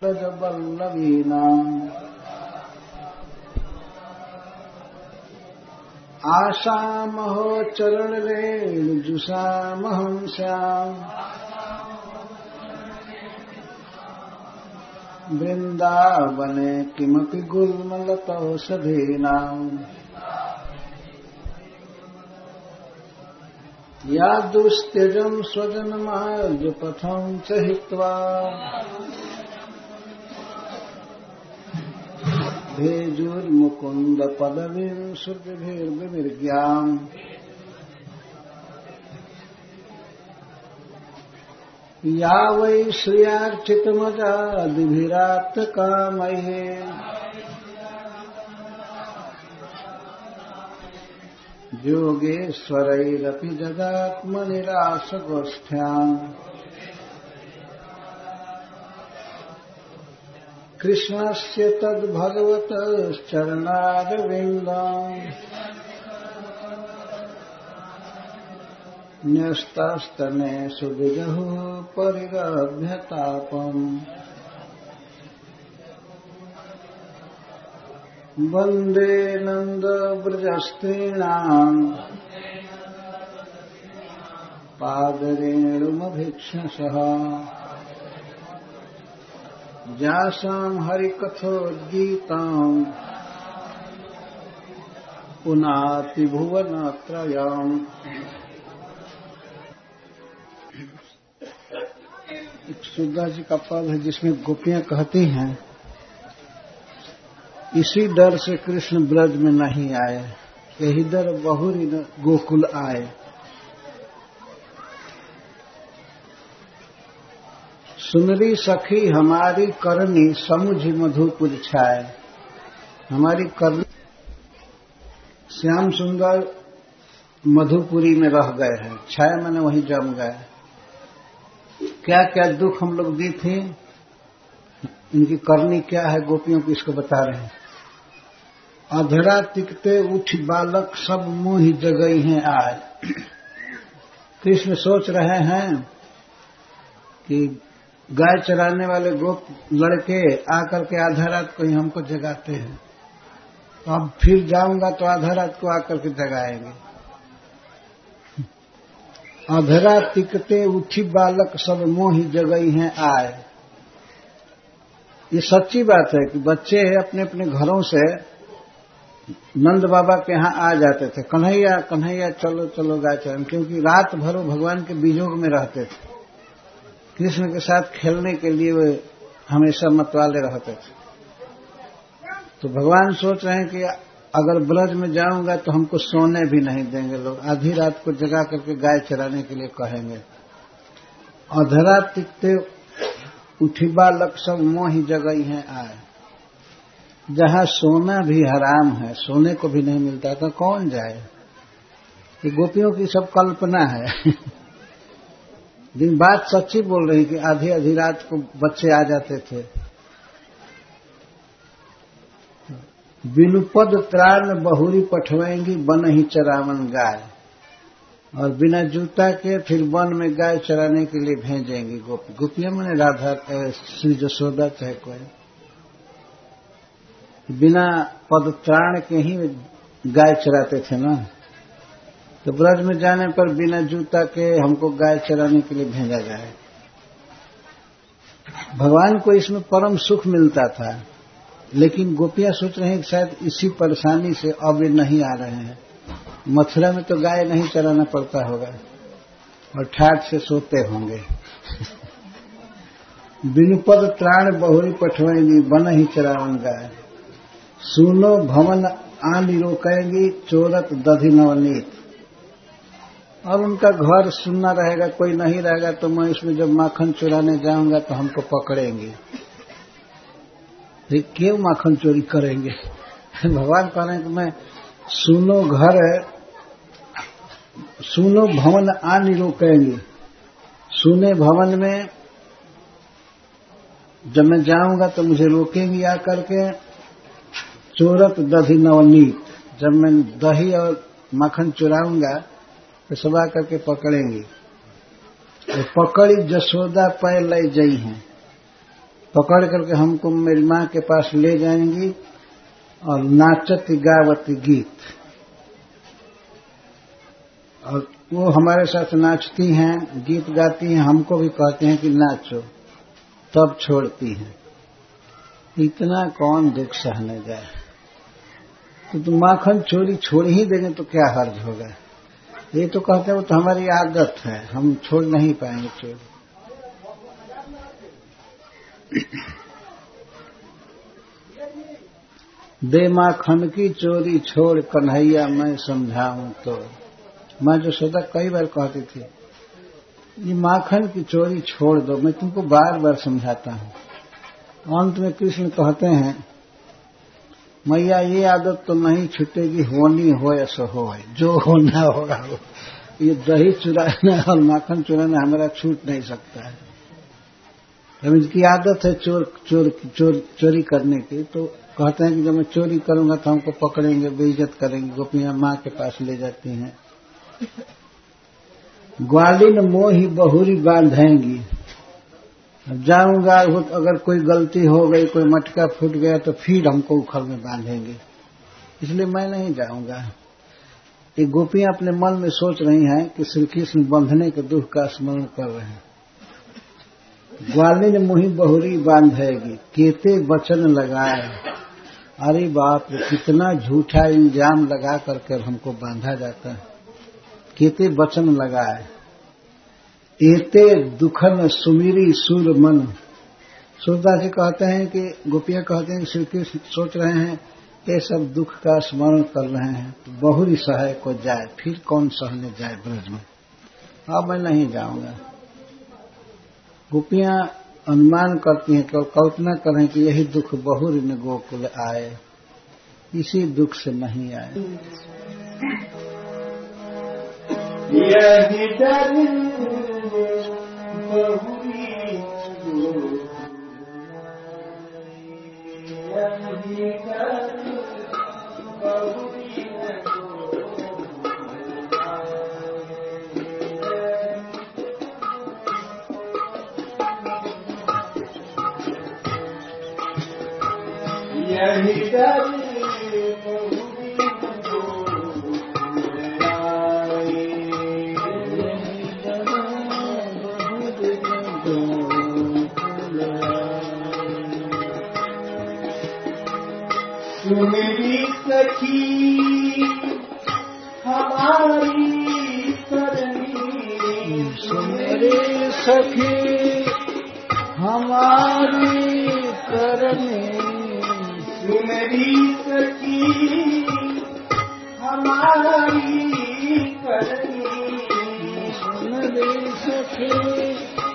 ब्रजवल्लवीनाम् आशामहो चरणरेणुजुषामहं स्याम् वृन्दावने किमपि गुल्मलतौषधीनाम् या दुस्त्यजं स्वजनमार्गपथं च हित्वा भेजुर्मुकुन्द पदवीं श्रुतिभिर्विमृग्याम् या वै श्रियार्चितमजादिभिराप्तकामये योगेश्वरैरपि जगात्मनिराशगोष्ठ्याम् कृष्णस्य तद्भगवतश्चरणारविन्दम् न्यस्तस्तने सुविजहुः परिरभ्यतापम् वन्दे नन्दव्रजस्त्रीणाम् पादरेणुमभीक्ष्णशः जासां हरिकथोद्गीताम् पुनाति भुवनत्रयम्। एक सुधा जी का पद है जिसमें गोपियां कहती हैं, इसी डर से कृष्ण ब्रज में नहीं आए, यही डर बहुरी गोकुल आए। सुनरी सखी हमारी करनी समुझ मधुपुर छाए। हमारी करनी श्याम सुंदर मधुपुरी में रह गए हैं, छाया मैंने वहीं जम गए। क्या क्या दुख हम लोग दी थी, इनकी करनी क्या है गोपियों को इसको बता रहे हैं। अधरा तिकते उठ बालक सब मोहि जगई हैं आए। कृष्ण सोच रहे हैं कि गाय चराने वाले गोप लड़के आकर के आधा रात को ही हमको जगाते हैं, तो अब फिर जाऊंगा तो आधा रात को आकर के जगाएंगे। अधरा तिकते उठी बालक सब मोहि जगई हैं आए। ये सच्ची बात है कि बच्चे अपने अपने घरों से नंद बाबा के यहाँ आ जाते थे, कन्हैया कन्हैया चलो चलो गाय चराने, क्योंकि रात भर वो भगवान के बीजोग में रहते थे। कृष्ण के साथ खेलने के लिए वे हमेशा मतवाले रहते थे। तो भगवान सोच रहे हैं कि अगर ब्रज में जाऊंगा तो हमको सोने भी नहीं देंगे लोग, आधी रात को जगा करके गाय चराने के लिए कहेंगे। अधरा तिकते उठी बालक सब मोहि जगई हैं आए। जहां सोना भी हराम है, सोने को भी नहीं मिलता तो कौन जाए। ये गोपियों की सब कल्पना है। लेकिन बात सच्ची बोल रही कि आधी आधी रात को बच्चे आ जाते थे। बिनुपद त्राण बहुरी पठवेंगी बन ही चरावन गाय। और बिना जूता के फिर वन में गाय चराने के लिए भेजेंगी गोपी। गोपियां मैंने राधा श्री जसोदा चाहे कोई, बिना पद त्राण के ही गाय चराते थे ना। तो ब्रज में जाने पर बिना जूता के हमको गाय चराने के लिए भेजा जाए। भगवान को इसमें परम सुख मिलता था, लेकिन गोपियां सोच रहे हैं कि शायद इसी परेशानी से अब वे नहीं आ रहे हैं। मथुरा में तो गाय नहीं चराना पड़ता होगा और ठाठ से सोते होंगे। बिनुपद त्राण बहुरी पठवेंगी बन ही चरावन गाय। सुनो भवन आनी रोकेंगी चोरत दधि नवनीत। और उनका घर सुनना रहेगा, कोई नहीं रहेगा, तो मैं इसमें जब माखन चुराने जाऊंगा तो हमको पकड़ेंगे। क्यों माखन चोरी करेंगे? भगवान कह रहे हैं कि मैं सुनो घर सुनो भवन आनी रोकेंगे। सुने भवन में जब मैं जाऊंगा तो मुझे रोकेंगी आकर के। चोरत दधि नवनीत, जब मैं दही और माखन चुराऊंगा तो सब आकर के पकड़ेंगी। पकड़ी जसोदा पै ले जई हैं। पकड़ करके हमको मेरी माँ के पास ले जाएंगी और नाचती गावती गीत, और वो हमारे साथ नाचती हैं, गीत गाती हैं, हमको भी कहते हैं कि नाचो, तब छोड़ती हैं। इतना कौन दुख सहने जाए। तो माखन चोरी छोड़ ही देंगे तो क्या हर्ज होगा। ये तो कहते हैं वो तो हमारी आदत है, हम छोड़ नहीं पाएंगे चोरी। दे माखन की चोरी छोड़ कन्हैया मैं समझाऊं तो। मैं जो सदा कई बार कहती थी ये माखन की चोरी छोड़ दो, मैं तुमको बार बार समझाता हूं। अंत में कृष्ण कहते हैं मैया ये आदत तो नहीं छूटेगी, होनी हो या सो हो, जो होना होगा वो। ये दही चुराना और माखन चुराना हमारा छूट नहीं सकता है। जब इसकी आदत है चोरी करने की, तो कहते हैं कि जब मैं चोरी करूंगा तो हमको पकड़ेंगे, बेइज्जत करेंगे। गोपियां माँ के पास ले जाती हैं। ग्वालिन मोही बहुरी बांधेंगी। जाऊंगा अगर कोई गलती हो गई, कोई मटका फूट गया तो फिर हमको उखल में बांधेंगे, इसलिए मैं नहीं जाऊंगा। ये गोपियां अपने मन में सोच रही हैं कि श्री कृष्ण बंधने के दुख का स्मरण कर रहे हैं। ग्वालिन मोही बहुरी बांधेगी, केते वचन लगाए। अरे बाप रे, कितना झूठा इल्जाम लगा करके हमको बांधा जाता है। केते वचन लगाए। एते दुखन सुमिरी सुर मन। सूरदास जी कहते हैं कि गोपियां कहते हैं श्री कृष्ण सोच रहे हैं ये सब दुख का स्मरण कर रहे हैं, तो बहुरी सहाय को जाए, फिर कौन सहने जाए ब्रज में। अब मैं नहीं जाऊंगा। गोपियां अनुमान करती हैं, कल्पना करें कि यही दुख बहुरी में गोकुल आए, इसी दुख से नहीं आए। यही डर बहुरी यही डर मेरी सखी हमारी करनी, मेरी सखी हमारी करनी, मेरी सखी हमारी करनी, मेरी सखी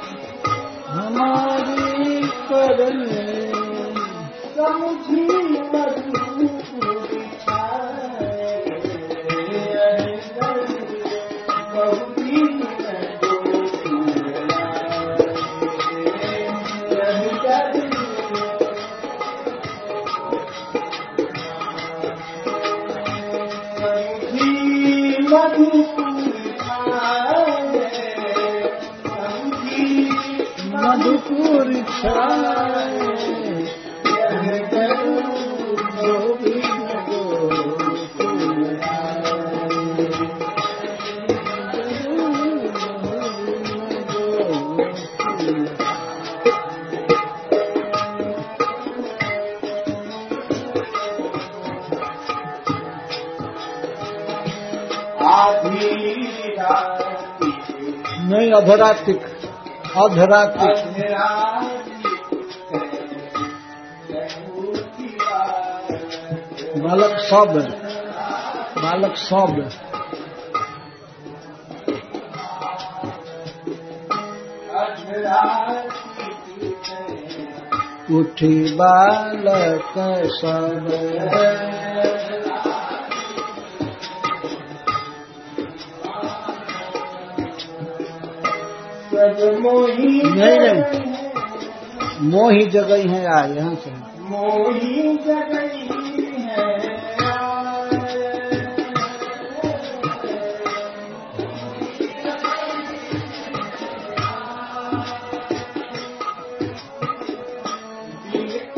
हमारी करनी। समझी मधुपुर छाए नहीं, अधरात्रिक बालक सब उठी बालक सब मोही नहीं, मोही जगई है यार, यहाँ से मोही जगई है।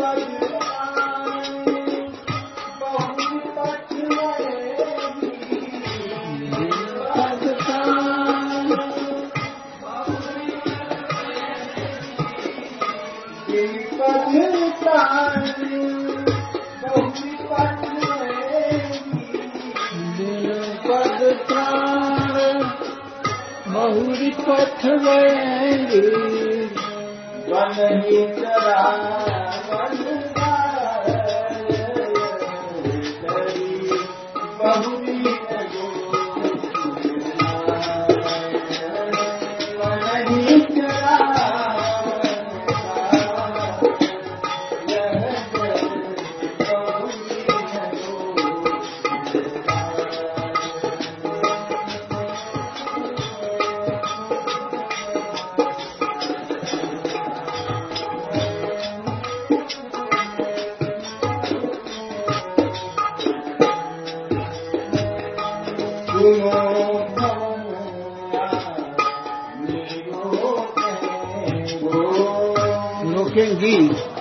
बहुरी पथ गएंगे वन ही चरा बहुरी रोकेंगी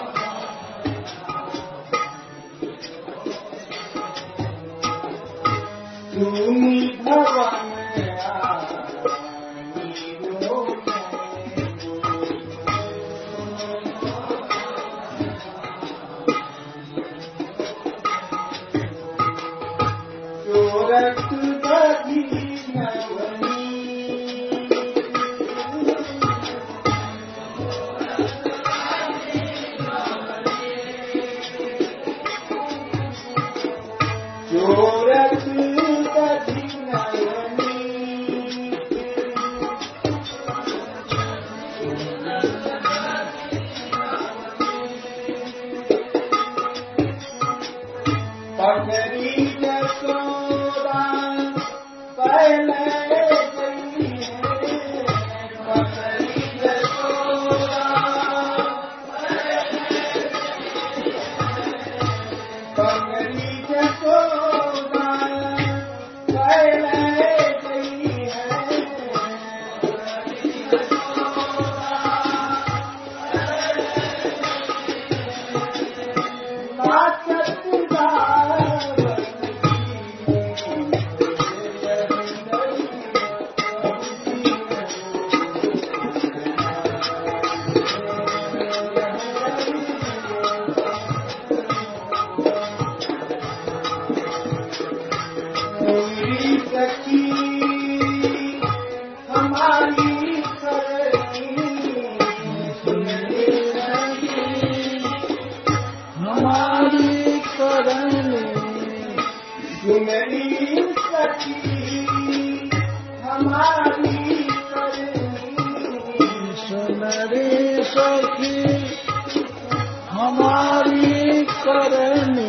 हमारी करनी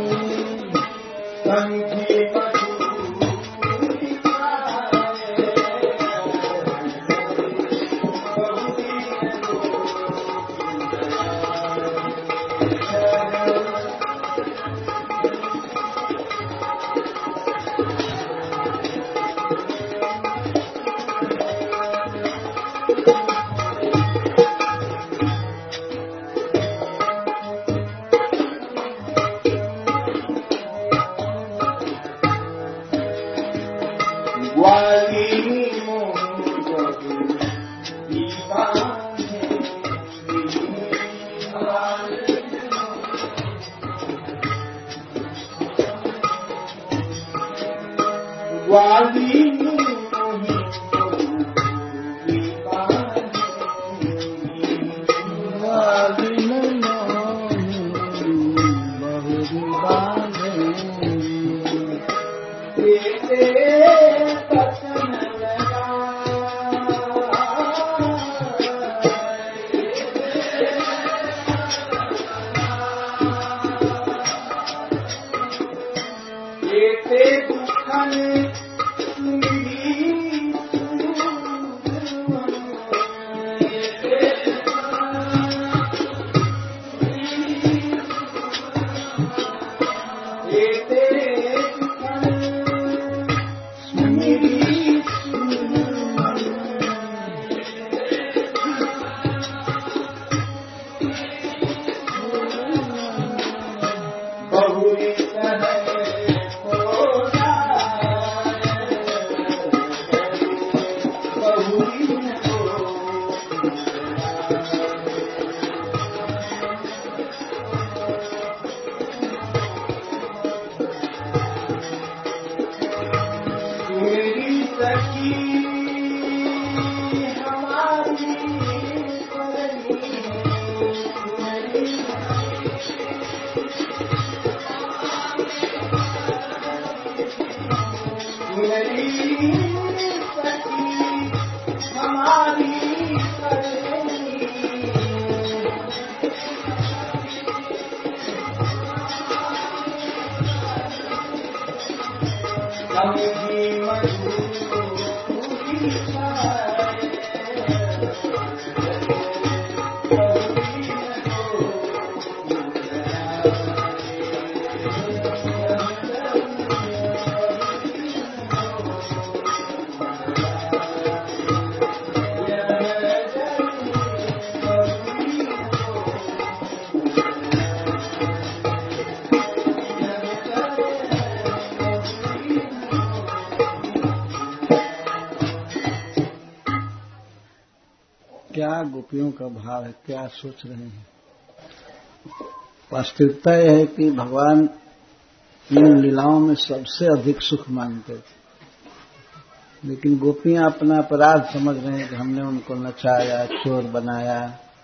क्या गोपियों का भाव है, क्या सोच रहे हैं? वास्तविकता यह है कि भगवान इन लीलाओं में सबसे अधिक सुख मानते थे, लेकिन गोपियां अपना अपराध समझ रहे हैं कि हमने उनको नचाया, चोर बनाया,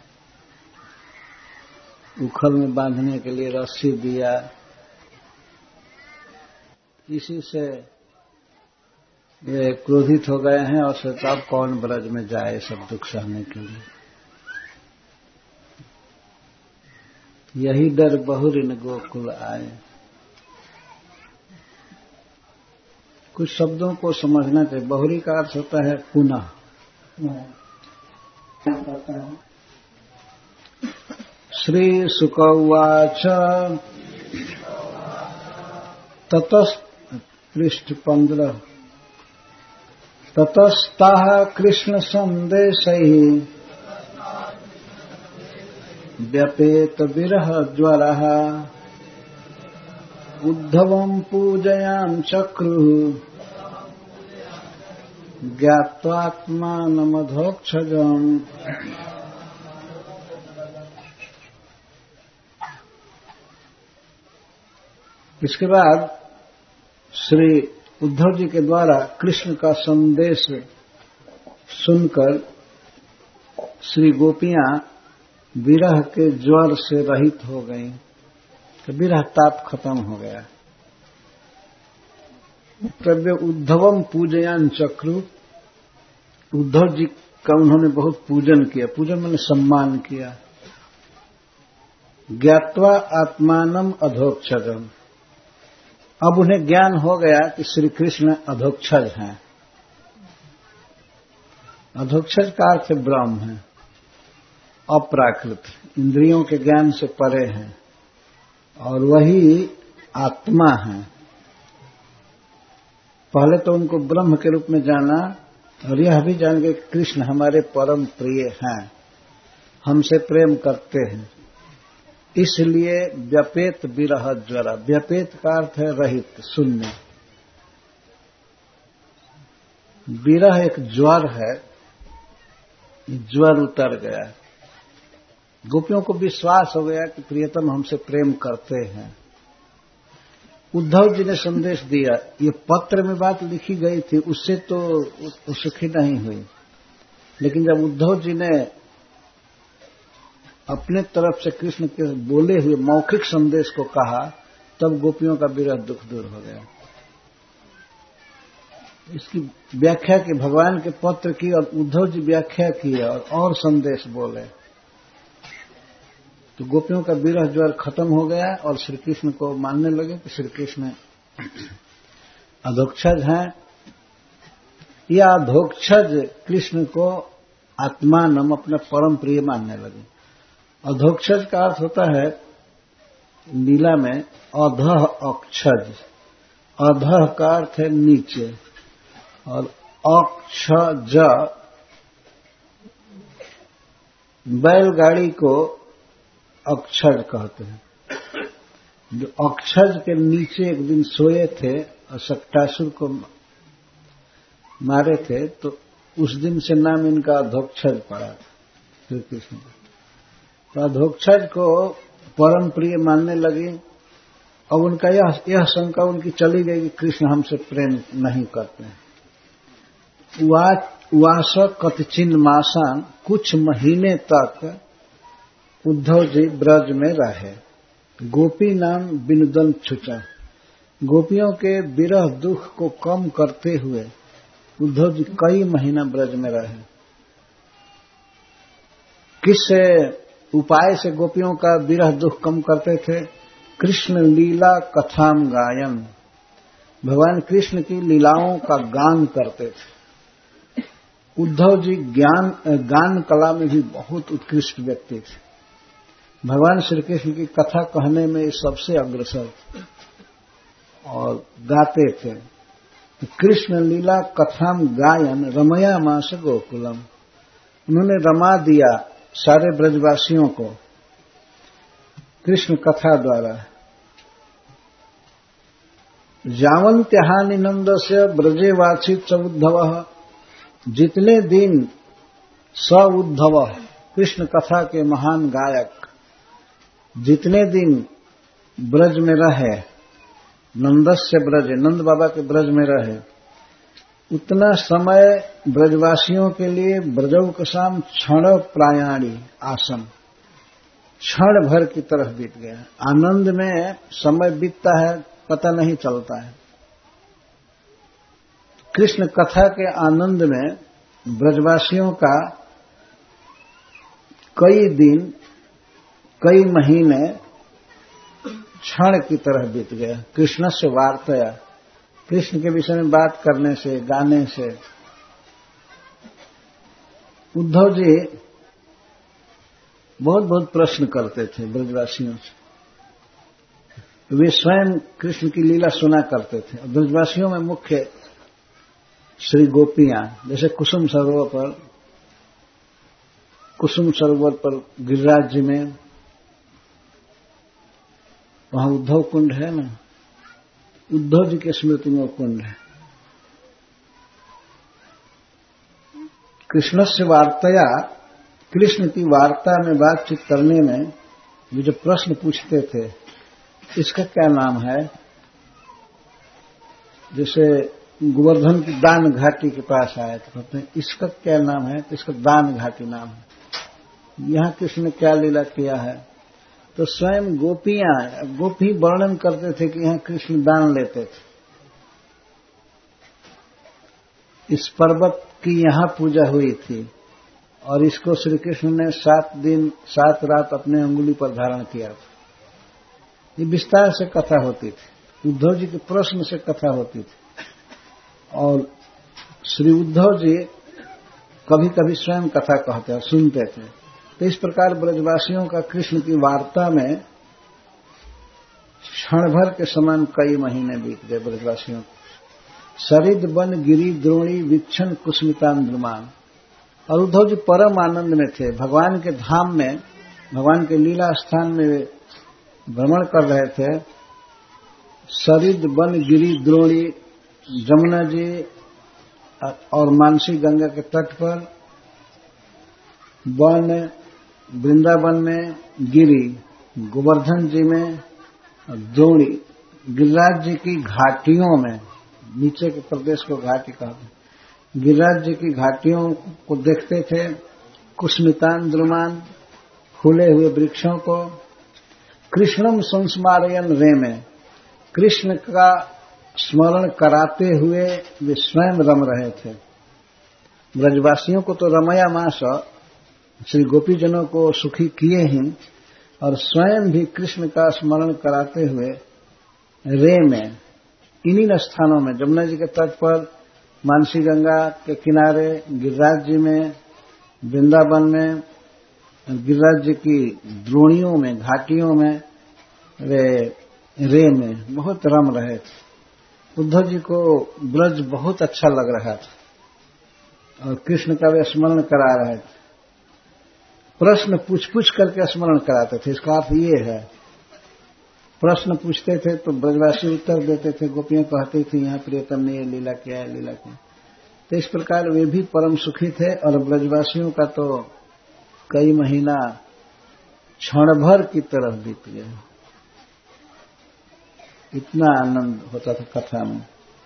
उखल में बांधने के लिए रस्सी दिया, इसी से वे क्रोधित हो गए हैं और सोचा अब कौन ब्रज में जाए सब दुख सहने के लिए। यही डर बहुरिन गोकुल आए। कुछ शब्दों को समझना चाहिए। बहुरी का अर्थ होता है पुनः। श्री शुक उवाच पृष्ठ 15 ततस्ताः कृष्ण संदेशैः व्यपेत विरह ज्वरः उद्धवं पूजयां चक्रुः ज्ञात्वात्मानमधोक्षजम्। इसके बाद श्री उद्धव जी के द्वारा कृष्ण का संदेश सुनकर श्री गोपियां विरह के ज्वर से रहित हो गईं, तो विरह ताप खत्म हो गया। तब उद्धवम पूजयान चक्रु, उद्धव जी का उन्होंने बहुत पूजन किया। पूजन मैंने सम्मान किया। ज्ञात्वा आत्मानम अधोक्षजम, अब उन्हें ज्ञान हो गया कि श्री कृष्ण अधोक्षज हैं। अधोक्षज का अर्थ ब्रह्म है, अपराकृत, इंद्रियों के ज्ञान से परे हैं और वही आत्मा है। पहले तो उनको ब्रह्म के रूप में जाना और यह भी जान गए कि कृष्ण हमारे परम प्रिय हैं, हमसे प्रेम करते हैं। इसलिए व्यपेत विरह ज्वर, व्यपेत का अर्थ है रहित, शून्य। विरह एक ज्वर है, ज्वर उतर गया। गोपियों को विश्वास हो गया कि प्रियतम हमसे प्रेम करते हैं। उद्धव जी ने संदेश दिया, ये पत्र में बात लिखी गई थी, उससे तो सुखी नहीं हुई, लेकिन जब उद्धव जी ने अपने तरफ से कृष्ण के बोले हुए मौखिक संदेश को कहा, तब गोपियों का विरह दुख दूर हो गया। इसकी व्याख्या की भगवान के पत्र की और उद्धव जी व्याख्या की और संदेश बोले, तो गोपियों का विरह ज्वर खत्म हो गया और श्री कृष्ण को मानने लगे कि श्री कृष्ण अधोक्षज हैं। या अधोक्षज कृष्ण को आत्मानम, अपना परम प्रिय मानने लगे। अधोक्षज का अर्थ होता है लीला में अधः अक्षज। अधः का अर्थ है नीचे और अक्षज बैलगाड़ी को अक्षज कहते हैं। जो अक्षज के नीचे एक दिन सोए थे और सक्टासुर को मारे थे, तो उस दिन से नाम इनका अधोक्षज पड़ा श्री कृष्ण। तो अधोक्षज को परम प्रिय मानने लगी। अब उनका यह शंका उनकी चली गई कि कृष्ण हमसे प्रेम नहीं करते हैं। वास कतचिन मासान, कुछ महीने तक उद्धव जी ब्रज में रहे। गोपी नाम बिनुदन छुचा, गोपियों के विरह दुख को कम करते हुए उद्धव जी कई महीना ब्रज में रहे। किस उपाय से गोपियों का विरह दुख कम करते थे? कृष्ण लीला कथाम गायन, भगवान कृष्ण की लीलाओं का गान करते थे। उद्धव जी गान कला में भी बहुत उत्कृष्ट व्यक्ति थे। भगवान श्री कृष्ण की कथा कहने में सबसे अग्रसर और गाते थे। कृष्ण लीला कथाम गायन रमया मास गोकुलम, उन्होंने रमा दिया सारे ब्रजवासियों को कृष्ण कथा द्वारा। जावन्त्यहानि नंदस्य ब्रजे वाचित स उद्धव, जितने दिन स उद्धव कृष्ण कथा के महान गायक जितने दिन ब्रज में रहे, नंदस्य ब्रज, नंद बाबा के ब्रज में रहे, उतना समय ब्रजवासियों के लिए ब्रजौकसाम क्षण प्रायाणी आसन, क्षण भर की तरह बीत गया। आनंद में समय बीतता है, पता नहीं चलता है। कृष्ण कथा के आनंद में ब्रजवासियों का कई दिन, कई महीने क्षण की तरह बीत गया। कृष्ण से वार्तया, कृष्ण के विषय में बात करने से, गाने से। उद्धव जी बहुत बहुत प्रश्न करते थे ब्रजवासियों से। वे स्वयं कृष्ण की लीला सुना करते थे। ब्रजवासियों में मुख्य श्री गोपियां, जैसे कुसुम सरोवर पर गिरिराज जी में वहां उद्धव कुंड है ना, उद्धव जी की स्मृति में वो कुंड है। कृष्ण से वार्तया, कृष्ण की वार्ता में बातचीत करने में वे जो प्रश्न पूछते थे, इसका क्या नाम है। जैसे गोवर्धन की दान घाटी के पास आए तो कहते हैं इसका क्या नाम है, तो इसका दान घाटी नाम है। यहां कृष्ण ने क्या लीला किया है, तो स्वयं गोपी वर्णन करते थे कि यहां कृष्ण दान लेते थे। इस पर्वत की यहां पूजा हुई थी और इसको श्री कृष्ण ने 7 दिन 7 रात अपने अंगुली पर धारण किया था। ये विस्तार से कथा होती थी, उद्धव जी के प्रश्न से कथा होती थी। और श्री उद्धव जी कभी कभी स्वयं कथा कहते और सुनते थे। तो इस प्रकार ब्रजवासियों का कृष्ण की वार्ता में क्षण भर के समान कई महीने बीत गए ब्रजवासियों को। सरिद वन गिरी द्रोणी विक्षण कुस्मितांद्रमान। और उद्धव जी परम आनंद में थे। भगवान के धाम में, भगवान के लीला स्थान में वे भ्रमण कर रहे थे। सरिद वन गिरी द्रोणी, जमुना जी और मानसी गंगा के तट पर, वन वृंदावन में, गिरी गोवर्धन जी में, द्रोणी गिरिराज जी की घाटियों में, नीचे के प्रदेश को घाटी कहते हैं, गिरिराज जी की घाटियों को देखते थे। कुस्मितान द्रुमान, फूले हुए वृक्षों को। कृष्णम संस्मारयन रेमे, कृष्ण का स्मरण कराते हुए वे स्वयं रम रहे थे। ब्रजवासियों को तो रमया मास, श्री गोपीजनों को सुखी किए ही, और स्वयं भी कृष्ण का स्मरण कराते हुए रे में, इन्हीं स्थानों में, जमुना जी के तट पर, मानसी गंगा के किनारे, गिरिराज जी में, वृंदावन में, गिरिराज जी की द्रोणियों में, घाटियों में, रे में बहुत रम रहे थे। उद्धव जी को ब्रज बहुत अच्छा लग रहा था और कृष्ण का वे स्मरण करा रहे थे। प्रश्न पूछ करके स्मरण कराते थे। इसका अर्थ ये है, प्रश्न पूछते थे तो ब्रजवासी उत्तर देते थे, गोपियां कहती थी यहाँ प्रियतम ने ये लीला किया है, लीला किया। तो इस प्रकार वे भी परम सुखी थे और ब्रजवासियों का तो कई महीना क्षण भर की तरह बीत गया। इतना आनंद होता था कथा में।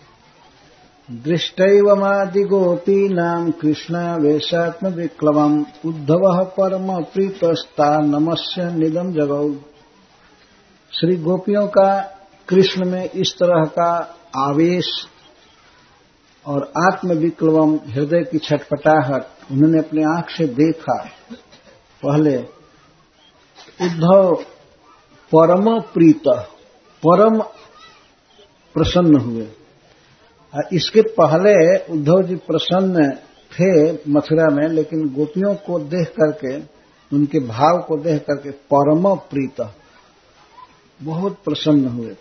दृष्टैवमादि गोपीनां कृष्णावेशात्म विक्लवम् उद्धवः परम प्रीतस्ता नमस्य निदम जगौ। श्री गोपियों का कृष्ण में इस तरह का आवेश और आत्म विक्लवम, हृदय की छटपटाहट उन्होंने अपनी आंख से देखा। पहले उद्धव परम प्रीत, परम प्रसन्न हुए, इसके पहले उद्धव जी प्रसन्न थे मथुरा में, लेकिन गोपियों को देख करके, उनके भाव को देख करके परम प्रीत, बहुत प्रसन्न हुए,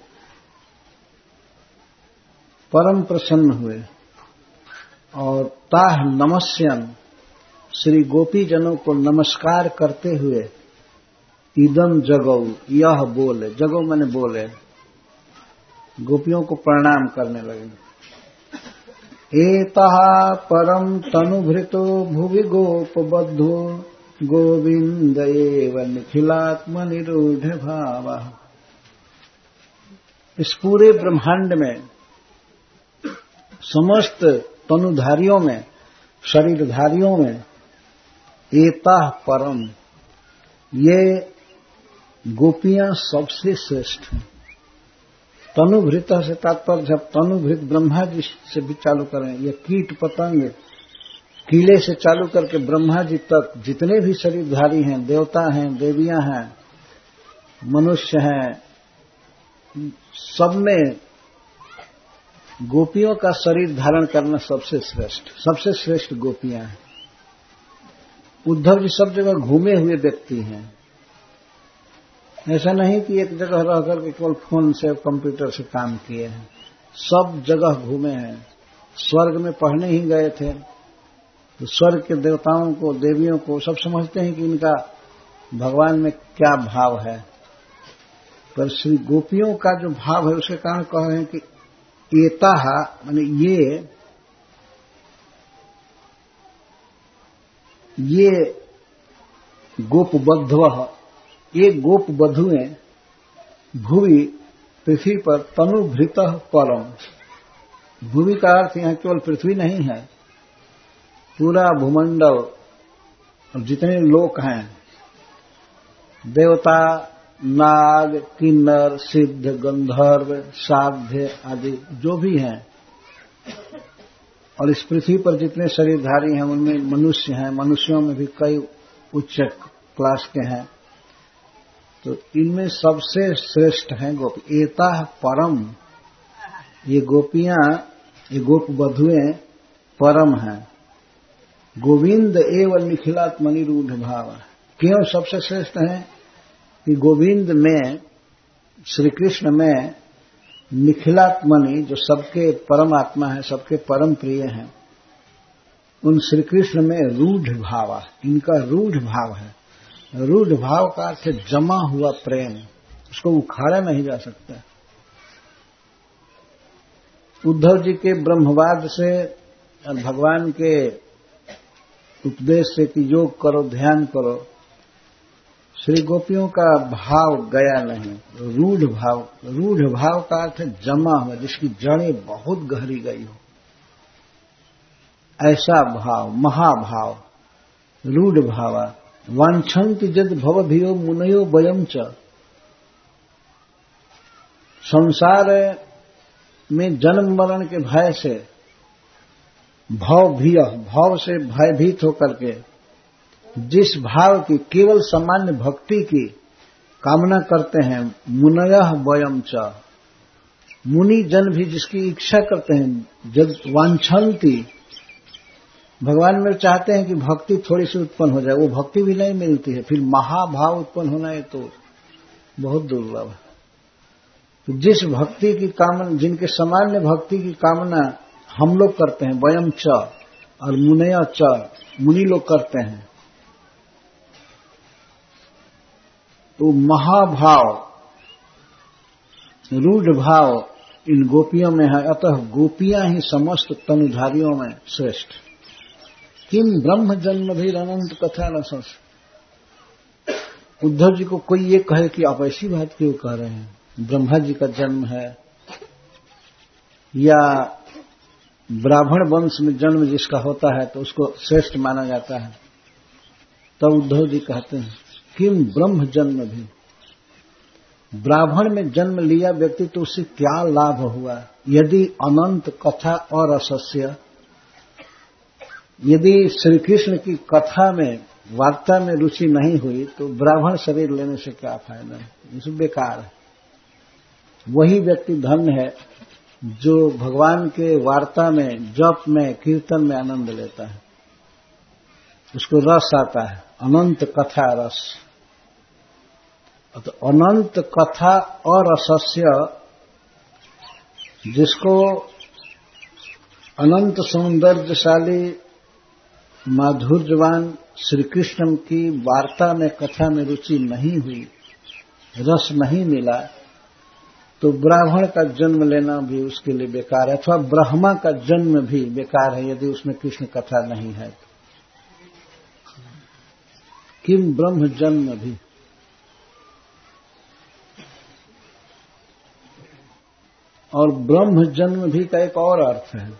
परम प्रसन्न हुए। और ताह नमस्यन, श्री गोपी जनों को नमस्कार करते हुए, इदम जगौ, यह बोले, जगौ मैंने बोले, गोपियों को प्रणाम करने लगे। एतः परम तनुभृतो भुवि गोपबद्धो गोविंद एव निखिलात्मनिरूढ़ भावः। इस पूरे ब्रह्मांड में, समस्त तनुधारियों में, शरीरधारियों में, एतः परम, ये गोपियां सबसे श्रेष्ठ हैं। तनुभृत से तात्पर्य, जब तनुभृत ब्रह्मा जी से भी चालू करें, ये कीट पतंग, कीड़े से चालू करके ब्रह्मा जी तक जितने भी शरीरधारी हैं, देवता हैं, देवियां हैं, मनुष्य हैं, सब में गोपियों का शरीर धारण करना सबसे श्रेष्ठ गोपियां हैं। उद्धव जी सब जगह घूमे हुए व्यक्ति हैं। ऐसा नहीं कि एक जगह रह करके केवल फोन से, कंप्यूटर से काम किए हैं, सब जगह घूमे हैं। स्वर्ग में पढ़ने ही गए थे, तो स्वर्ग के देवताओं को, देवियों को सब समझते हैं कि इनका भगवान में क्या भाव है, पर श्री गोपियों का जो भाव है उसके कारण कह रहे हैं कि एताः, माने ये गोपबद्धवः, ये गोप बधुएं भुवि, पृथ्वी पर, तनुभृतः परम। भुवि का अर्थ यहां केवल पृथ्वी नहीं है, पूरा भूमंडल और जितने लोक हैं, देवता, नाग, किन्नर, सिद्ध, गंधर्व, साध्य आदि जो भी हैं, और इस पृथ्वी पर जितने शरीरधारी हैं उनमें मनुष्य हैं, मनुष्यों में भी कई उच्च क्लास के हैं, तो इनमें सबसे श्रेष्ठ हैं गोपी। एताः परम, ये गोपियां, ये गोप बधुएं परम हैं। गोविंद एव निखिलात्मनिरूढ़ भाव, क्यों सबसे श्रेष्ठ हैं कि गोविंद में, श्री कृष्ण में, निखिलात्मनि, जो सबके परमात्मा है, सबके परम प्रिय हैं, उन श्री कृष्ण में रूढ़ भाव, इनका रूढ़ भाव है। रूढ़ भाव का अर्थ जमा हुआ प्रेम, उसको उखाड़ा नहीं जा सकता। उद्धव जी के ब्रह्मवाद से और भगवान के उपदेश से कि योग करो, ध्यान करो, श्री गोपियों का भाव गया नहीं। रूढ़ भाव का अर्थ जमा हुआ, जिसकी जड़ें बहुत गहरी गई हो, ऐसा भाव, महाभाव, रूढ़ भावा। वांछन्ति यद् भवभियो मुनयो वयम् च, संसार में जन्म मरण के भय से, भाव से भयभीत होकर के जिस भाव की, केवल सामान्य भक्ति की कामना करते हैं, मुनयः वयम् च, मुनि जन भी जिसकी इच्छा करते हैं, जब वांछन्ति, भगवान में चाहते हैं कि भक्ति थोड़ी सी उत्पन्न हो जाए, वो भक्ति भी नहीं मिलती है, फिर महाभाव उत्पन्न होना है तो बहुत दुर्लभ है। तो जिस भक्ति की कामना, जिनके सामान्य भक्ति की कामना हम लोग करते हैं, वयम् च और मुनय च, मुनि लोग करते हैं, तो महाभाव, रूढ़ भाव इन गोपियों में है। अतः गोपियां ही समस्त तनुधारियों में श्रेष्ठ। किम ब्रह्म जन्म भी अनंत कथा रसस। उद्धव जी को कोई ये कहे कि आप ऐसी बात क्यों कह रहे हैं, ब्रह्मा जी का जन्म है, या ब्राह्मण वंश में जन्म जिसका होता है तो उसको श्रेष्ठ माना जाता है, तब उद्धव जी कहते हैं किम ब्रह्म जन्म भी, ब्राह्मण में जन्म लिया व्यक्ति तो उससे क्या लाभ हुआ। यदि अनंत कथा और रसस्य, यदि श्री कृष्ण की कथा में, वार्ता में रुचि नहीं हुई तो ब्राह्मण शरीर लेने से क्या फायदा है, इसमें बेकार है। वही व्यक्ति धन्य है जो भगवान के वार्ता में, जप में, कीर्तन में आनंद लेता है, उसको रस आता है, अनंत कथा रस। तो अनंत कथा और रसस्य, जिसको अनंत सौंदर्यशाली माधुर्यवान श्री कृष्ण की वार्ता में, कथा में रुचि नहीं हुई, रस नहीं मिला, तो ब्राह्मण का जन्म लेना भी उसके लिए बेकार है, अथवा ब्रह्मा का जन्म भी बेकार है यदि उसमें कृष्ण कथा नहीं है। किम ब्रह्म जन्म भी। और ब्रह्म जन्म भी का एक और अर्थ है।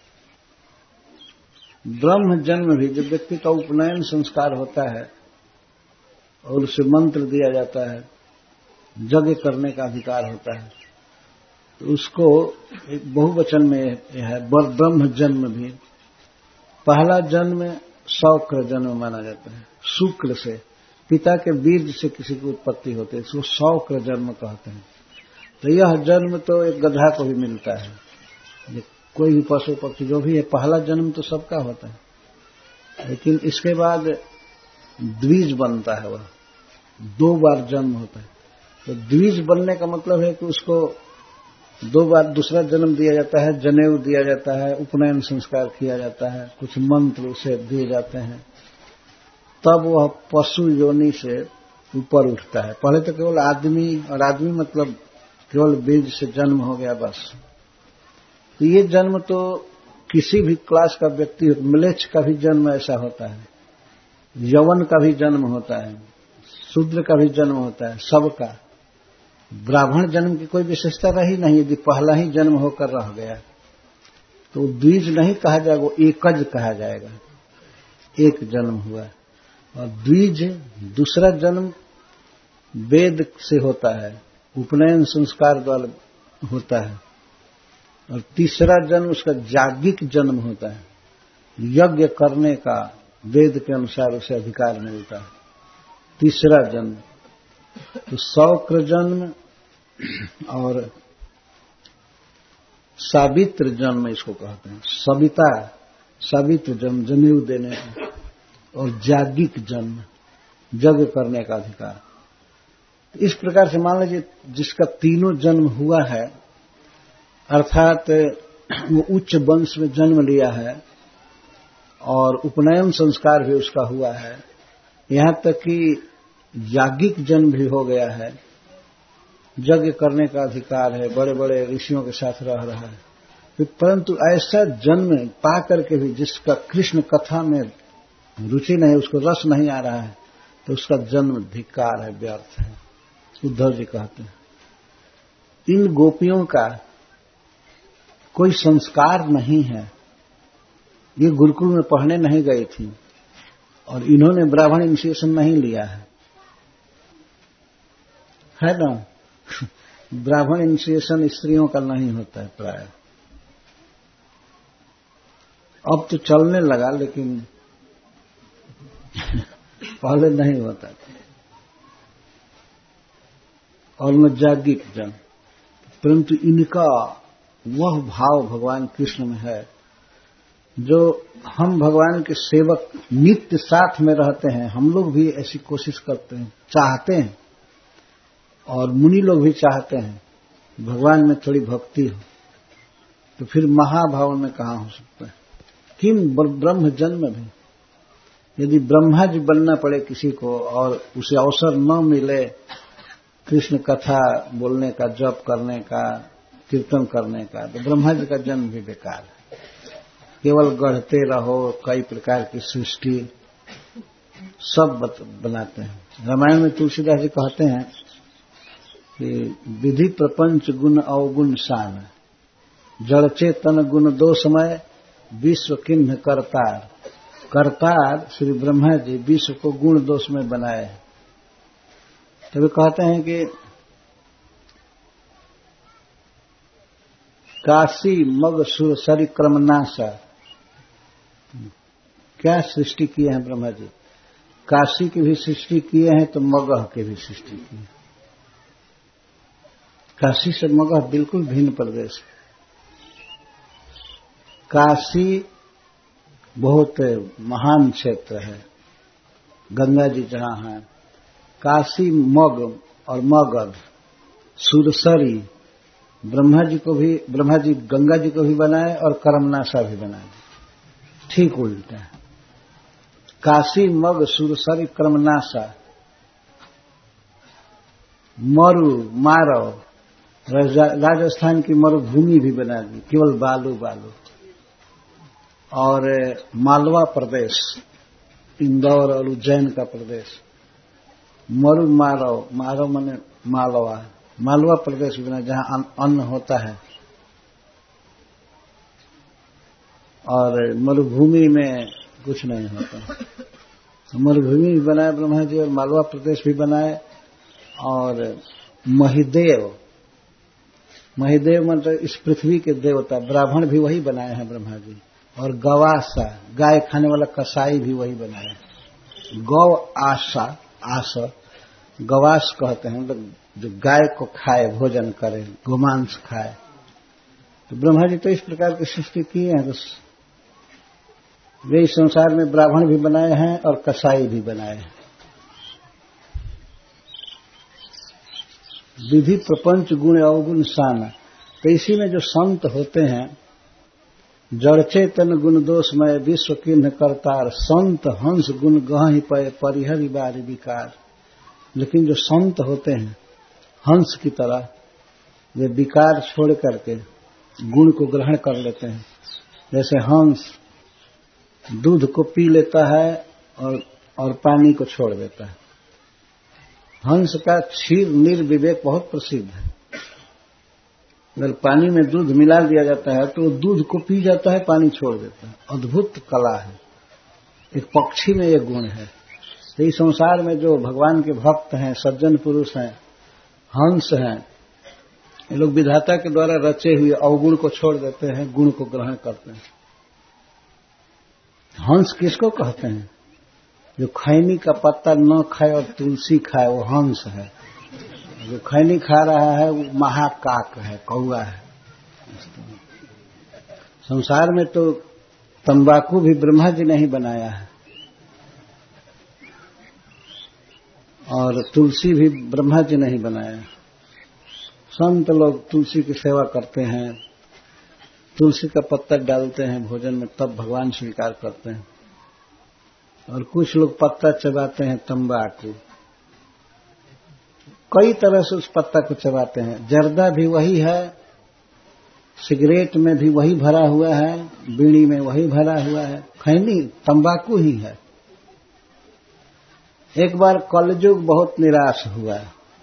ब्रह्म जन्म भी, जब व्यक्ति का उपनयन संस्कार होता है और उसे मंत्र दिया जाता है, यज्ञ करने का अधिकार होता है, तो उसको एक बहुवचन में यह है ब्रह्म जन्म भी। पहला जन्म शौक्र जन्म माना जाता है, शुक्र से, पिता के बीज से किसी की उत्पत्ति होती है, इसको शौक्र जन्म कहते हैं। तो यह जन्म तो एक गधा को भी मिलता है, कोई भी पशु पक्षी जो भी है, पहला जन्म तो सबका होता है। लेकिन इसके बाद द्विज बनता है, वह 2 बार जन्म होता है। तो द्विज बनने का मतलब है कि उसको 2 बार दूसरा जन्म दिया जाता है, जनेऊ दिया जाता है, उपनयन संस्कार किया जाता है, कुछ मंत्र उसे दिए जाते हैं, तब वह पशु योनि से ऊपर उठता है। पहले तो केवल आदमी, और आदमी मतलब केवल बीज से जन्म हो गया बस। तो ये जन्म तो किसी भी क्लास का व्यक्ति, म्लेच्छ का भी जन्म ऐसा होता है, यवन का भी जन्म होता है, शूद्र का भी जन्म होता है, सबका। ब्राह्मण जन्म की कोई विशेषता रही नहीं, यदि पहला ही जन्म होकर रह गया तो द्विज नहीं कहा जाएगा, वो एकज कहा जाएगा, एक जन्म हुआ। और द्विज दूसरा जन्म वेद से होता है, उपनयन संस्कार द्वारा होता है। और तीसरा जन्म उसका याज्ञिक जन्म होता है, यज्ञ करने का वेद के अनुसार उसे अधिकार मिलता है, तीसरा जन्म। तो शौक्र जन्म और सावित्र जन्म इसको कहते हैं, सविता, सावित्र जन्म, जनेऊ देने का, और याज्ञिक जन्म, यज्ञ करने का अधिकार। इस प्रकार से मान लीजिए जिसका तीनों जन्म हुआ है, अर्थात वो उच्च वंश में जन्म लिया है और उपनयन संस्कार भी उसका हुआ है, यहां तक कि याज्ञिक जन्म भी हो गया है, यज्ञ करने का अधिकार है, बड़े बड़े ऋषियों के साथ रह रहा है, परंतु ऐसा जन्म पा करके भी जिसका कृष्ण कथा में रुचि नहीं, उसको रस नहीं आ रहा है, तो उसका जन्म धिक्कार है, व्यर्थ है। उद्धव जी कहते हैं इन गोपियों का कोई संस्कार नहीं है, ये गुरुकुल में पढ़ने नहीं गई थी और इन्होंने ब्राह्मण इनिशिएशन नहीं लिया है ना। ब्राह्मण इनिशिएशन स्त्रियों का नहीं होता है प्राय, अब तो चलने लगा, लेकिन पहले नहीं होता था। और न याज्ञिक जन्म, परंतु इनका वह भाव भगवान कृष्ण में है जो हम भगवान के सेवक नित्य साथ में रहते हैं, हम लोग भी ऐसी कोशिश करते हैं, चाहते हैं, और मुनि लोग भी चाहते हैं भगवान में थोड़ी भक्ति हो, तो फिर महाभाव में कहां हो सकता है। किम ब्रह्म जन्म भी, यदि ब्रह्मा जी बनना पड़े किसी को और उसे अवसर न मिले कृष्ण कथा बोलने का, जप करने का, कीर्तन करने का, तो ब्रह्मा जी का जन्म भी बेकार है। केवल गढ़ते रहो, कई प्रकार की सृष्टि सब बनाते हैं। रामायण में तुलसीदास जी कहते हैं कि विधि प्रपंच गुण अवगुण शान, जड़ चेतन गुण दो समय, विश्व किन्ह करतार। करतार श्री ब्रह्मा जी विश्व को गुण दोष में बनाए हैं। तभी कहते हैं कि काशी मग सुर सरि क्रमनाशा, क्या सृष्टि किए हैं ब्रह्मा जी, काशी की भी सृष्टि किए हैं तो मगह की भी सृष्टि की है। काशी से मगह बिल्कुल भिन्न प्रदेश है। काशी बहुत महान क्षेत्र है, गंगा जी जहां है। काशी, मग और मगध, सुरसरी, ब्रह्मा जी गंगा जी को भी बनाए और कर्मनाशा भी बनाए, ठीक उल्टा है। काशी, मग, सुरसरी, कर्मनाशा, मरु, मारव, राजस्थान की मरुभूमि भी बना दी, केवल बालू बालू। और मालवा प्रदेश, इंदौर और उज्जैन का प्रदेश, मरु मारव, मारव माने मालवा, मालवा प्रदेश बना जहां अन्न होता है। और मरुभूमि में कुछ नहीं होता। मरुभूमि भी बनाए ब्रह्मा जी, और मालवा प्रदेश भी बनाए। और महिदेव, महिदेव मतलब इस पृथ्वी के देवता, ब्राह्मण भी वही बनाए हैं ब्रह्मा जी। और गवासा, गाय खाने वाला कसाई भी वही बनाया। गौ आशा, आस गवास कहते हैं, मतलब जो गाय को खाए, भोजन करे, गोमांस खाए। तो ब्रह्मा जी तो इस प्रकार की सृष्टि किए हैं। तो वे इस संसार में ब्राह्मण भी बनाए हैं और कसाई भी बनाए हैं। विधि प्रपंच गुण अवगुण साना। तो इसी में जो संत होते हैं, जड़ चेतन गुण दोषमय विश्व किन्ह करतार, संत हंस गुण गहि पय परिहरि बारि विकार। लेकिन जो संत होते हैं हंस की तरह, वे विकार छोड़ करके गुण को ग्रहण कर लेते हैं। जैसे हंस दूध को पी लेता है और पानी को छोड़ देता है। हंस का क्षीर निर्विवेक बहुत प्रसिद्ध है। अगर पानी में दूध मिला दिया जाता है तो दूध को पी जाता है, पानी छोड़ देता है। अद्भुत कला है। एक पक्षी में यह गुण है। तो इस संसार में जो भगवान के भक्त हैं, सज्जन पुरुष हैं, हंस हैं, ये लोग विधाता के द्वारा रचे हुए अवगुण को छोड़ देते हैं, गुण को ग्रहण करते हैं। हंस किसको कहते हैं? जो खैनी का पत्ता न खाए और तुलसी खाए, वो हंस है। जो खैनी खा रहा है वो महाकाक है, कौआ है। संसार में तो तंबाकू भी ब्रह्मा जी ने ही बनाया है, और तुलसी भी ब्रह्मा जी ने ही बनाया है। संत लोग तुलसी की सेवा करते हैं, तुलसी का पत्ता डालते हैं भोजन में, तब भगवान स्वीकार करते हैं। और कुछ लोग पत्ता चबाते हैं, तंबाकू, कई तरह से उस पत्ता को चबाते हैं। जर्दा भी वही है, सिगरेट में भी वही भरा हुआ है, बीड़ी में वही भरा हुआ है, खैनी तंबाकू ही है। एक बार कलयुग बहुत निराश हुआ,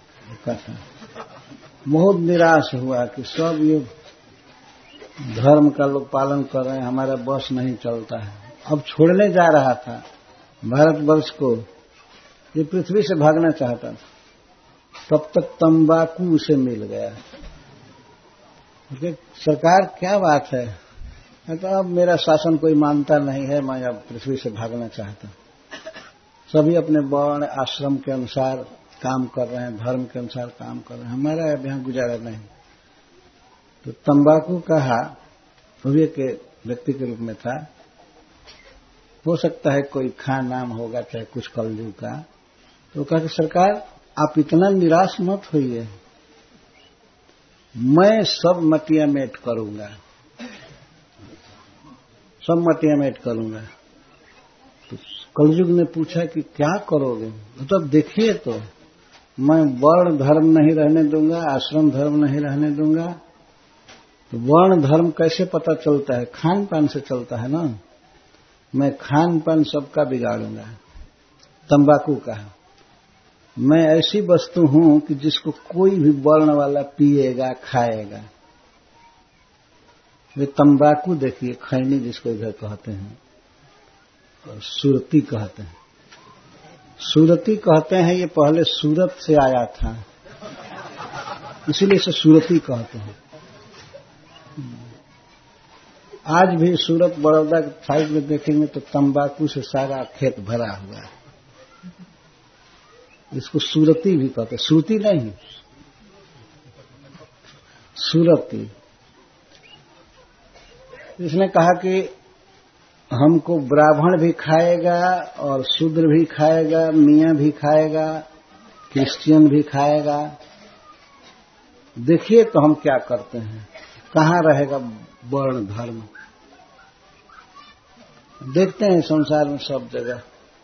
बहुत निराश हुआ कि सब ये धर्म का लोग पालन कर रहे हैं, हमारा बस नहीं चलता है। अब छोड़ने जा रहा था भारतवर्ष को, ये पृथ्वी से भागना चाहता था, तब तक तंबाकू उसे मिल गया। सरकार क्या बात है, तो अब मेरा शासन कोई मानता नहीं है, मैं अब पृथ्वी से भागना चाहता हूं। सभी अपने वर्ण आश्रम के अनुसार काम कर रहे हैं, धर्म के अनुसार काम कर रहे हैं, हमारा अब यहां गुजारा नहीं। तो तंबाकू कहा, भव्य के व्यक्ति के रूप में था, हो सकता है कोई खान नाम होगा, चाहे कुछ कलयुग का। तो कहा कि सरकार आप इतना निराश मत होइए, मैं सब मटिया मेट करूंगा, सब मटिया मेट करूंगा। तो कलयुग ने पूछा कि क्या करोगे? तो अब देखिए, तो मैं वर्ण धर्म नहीं रहने दूंगा, आश्रम धर्म नहीं रहने दूंगा। तो वर्ण धर्म कैसे पता चलता है? खान पान से चलता है ना। मैं खान पान सबका बिगाड़ूंगा। तंबाकू कहा, मैं ऐसी वस्तु हूं कि जिसको कोई भी वर्ण वाला पिएगा, खाएगा। वे तंबाकू देखिए, खैनी जिसको इधर कहते हैं, और सुरती कहते हैं। सुरती कहते हैं, ये पहले सूरत से आया था, इसीलिए इसे सुरती कहते हैं। आज भी सूरत बड़ौदा के साइड में देखेंगे तो तंबाकू से सारा खेत भरा हुआ है। इसको सूरती भी कहते हैं, सूती नहीं, सूरती। इसने कहा कि हमको ब्राह्मण भी खाएगा और शूद्र भी खाएगा, मियां भी खाएगा, क्रिश्चियन भी खाएगा। देखिए तो हम क्या करते हैं, कहाँ रहेगा वर्ण धर्म। देखते हैं संसार में सब जगह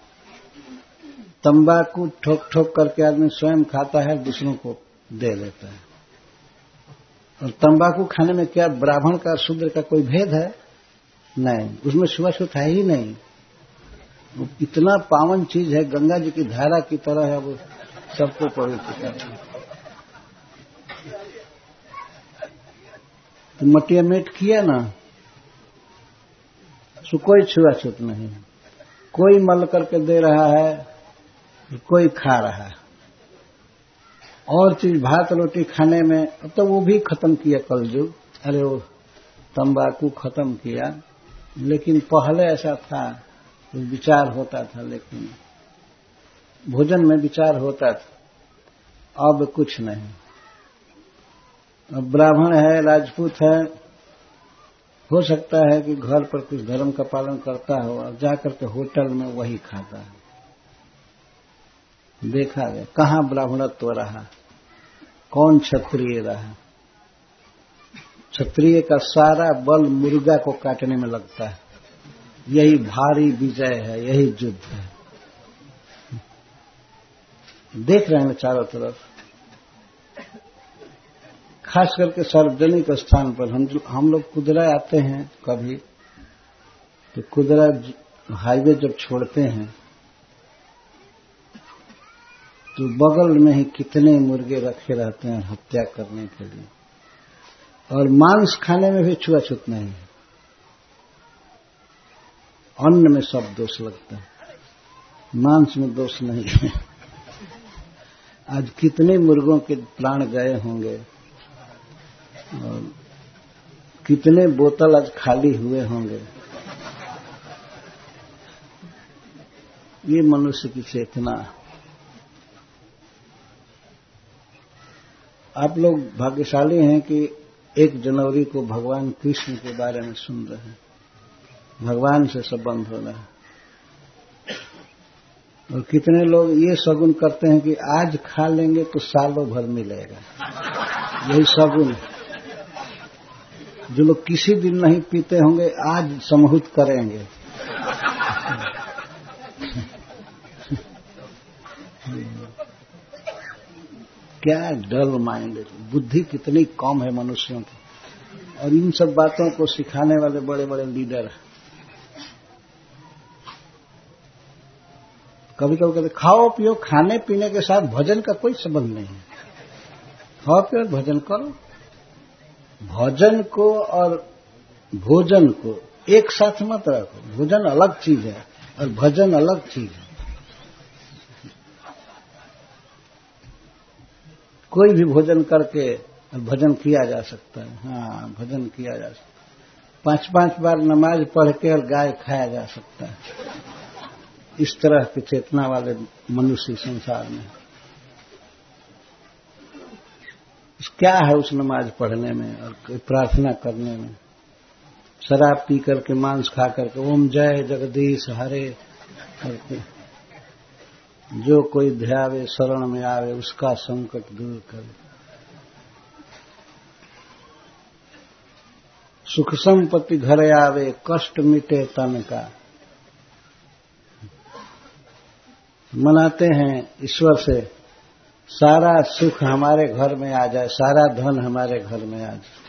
तंबाकू ठोक ठोक करके आदमी स्वयं खाता है, दूसरों को दे देता है। और तंबाकू खाने में क्या ब्राह्मण का शूद्र का कोई भेद है? नहीं, उसमें छुआछूत है ही नहीं। वो इतना पावन चीज है, गंगा जी की धारा की तरह है, वो सबको पवित्र करता है। तो मटिया मेट किया ना, सो कोई छुआछूत नहीं, कोई मल करके दे रहा है, कोई खा रहा है। और चीज भात रोटी खाने में तो वो भी खत्म किया कलयुग। अरे वो तंबाकू खत्म किया, लेकिन पहले ऐसा था, विचार होता था, लेकिन भोजन में विचार होता था। अब कुछ नहीं। अब ब्राह्मण है, राजपूत है, हो सकता है कि घर पर कुछ धर्म का पालन करता हो, और जाकर के होटल में वही खाता है। देखा गया कहाँ ब्राह्मणत्व रहा, कौन क्षत्रिय रहा। क्षत्रिय का सारा बल मुर्गा को काटने में लगता है। यही भारी विजय है, यही युद्ध है। देख रहे हैं चारों तरफ, खास करके सार्वजनिक स्थान पर हम लोग कुदरा आते हैं कभी, तो कुदरा हाईवे जब छोड़ते हैं तो बगल में ही कितने मुर्गे रखे रहते हैं हत्या करने के लिए। और मांस खाने में भी छुआछूत नहीं है, अन्न में सब दोष लगता है, मांस में दोष नहीं है। आज कितने मुर्गों के प्राण गए होंगे और कितने बोतल आज खाली हुए होंगे। ये मनुष्य की चेतना। आप लोग भाग्यशाली हैं कि 1 जनवरी को भगवान कृष्ण के बारे में सुन रहे हैं, भगवान से संबंध हो रहा है। और कितने लोग ये शगुन करते हैं कि आज खा लेंगे तो सालों भर मिलेगा, यही शगुन। जो लोग किसी दिन नहीं पीते होंगे आज समहूत करेंगे। क्या डल माइंड, बुद्धि कितनी कम है मनुष्यों की। और इन सब बातों को सिखाने वाले बड़े बड़े लीडर हैं। कभी कभी कहते खाओ पियो, खाने पीने के साथ भजन का कोई संबंध नहीं है। खाओ पियो भजन करो। भजन को और भोजन को एक साथ मत रखो। भोजन अलग चीज है और भजन अलग चीज है। कोई भी भोजन करके और भजन किया जा सकता है। हाँ, भजन किया जा सकता है। 5-5 बार नमाज पढ़ के और गाय खाया जा सकता है। इस तरह की चेतना वाले मनुष्य संसार में। क्या है उस नमाज पढ़ने में और प्रार्थना करने में? शराब पी करके, मांस खा करके ओम जय जगदीश हरे करके जो कोई ध्यावे शरण में आवे उसका संकट दूर करे। सुख संपत्ति घर आवे कष्ट मिटे तन का। मनाते हैं ईश्वर से सारा सुख हमारे घर में आ जाए, सारा धन हमारे घर में आ जाए।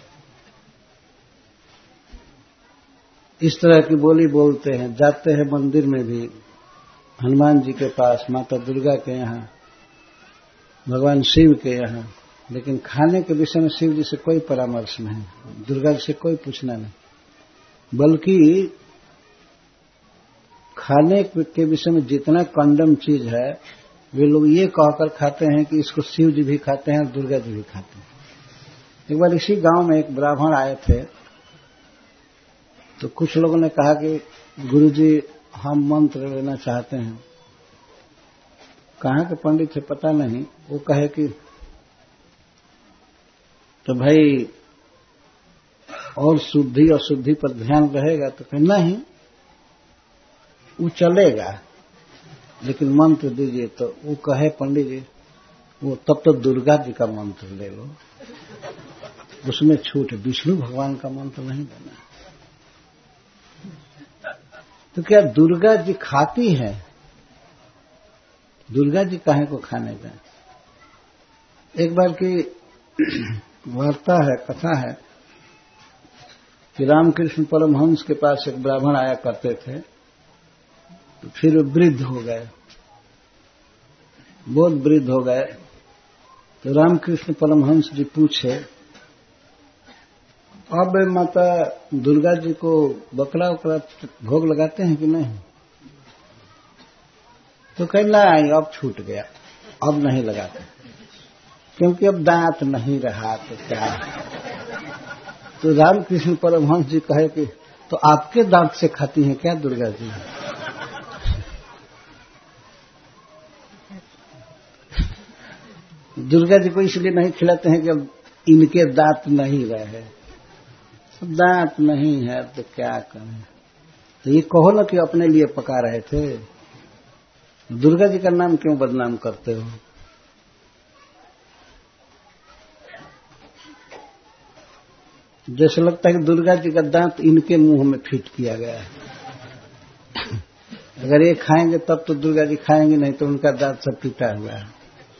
इस तरह की बोली बोलते हैं। जाते हैं मंदिर में भी, हनुमान जी के पास, माता दुर्गा के यहाँ, भगवान शिव के यहाँ, लेकिन खाने के विषय में शिव जी से कोई परामर्श नहीं, दुर्गा जी से कोई पूछना नहीं। बल्कि खाने के विषय में जितना कंडम चीज है वे लोग ये कहकर खाते हैं कि इसको शिव जी भी खाते हैं और दुर्गा जी भी खाते हैं। एक बार इसी गांव में एक ब्राह्मण आए थे, तो कुछ लोगों ने कहा कि गुरुजी हम मंत्र लेना चाहते हैं। कहाँ के पंडित थे पता नहीं। वो कहे कि तो भाई और शुद्धि अशुद्धि पर ध्यान रहेगा तो कहना ही वो चलेगा, लेकिन मंत्र दीजिए तो वो कहे पंडित जी वो तब तो दुर्गा जी का मंत्र ले लो, उसमें छूट, विष्णु भगवान का मंत्र नहीं देना। तो क्या दुर्गा जी खाती है? दुर्गा जी काहे को खाने दें? एक बार की वार्ता है, कथा है कि रामकृष्ण परमहंस के पास एक ब्राह्मण आया करते थे, तो फिर वृद्ध हो गए, बहुत वृद्ध हो गए। तो रामकृष्ण परमहंस जी पूछे, अब माता दुर्गा जी को बकरा उकरा भोग लगाते हैं कि नहीं? तो कहना आई अब छूट गया, अब नहीं लगाते, क्योंकि अब दांत नहीं रहा तो क्या। तो रामकृष्ण परमहंस जी कहे कि तो आपके दांत से खाती हैं क्या दुर्गा जी? दुर्गा जी को इसलिए नहीं खिलाते हैं कि अब इनके दांत नहीं रहे, दांत नहीं है तो क्या करें। तो ये कहो ना कि अपने लिए पका रहे थे, दुर्गा जी का नाम क्यों बदनाम करते हो? जैसे लगता है कि दुर्गा जी का दांत इनके मुंह में फिट किया गया है। अगर ये खाएंगे तब तो दुर्गा जी खाएंगे, नहीं तो उनका दांत सब टूटा हुआ है।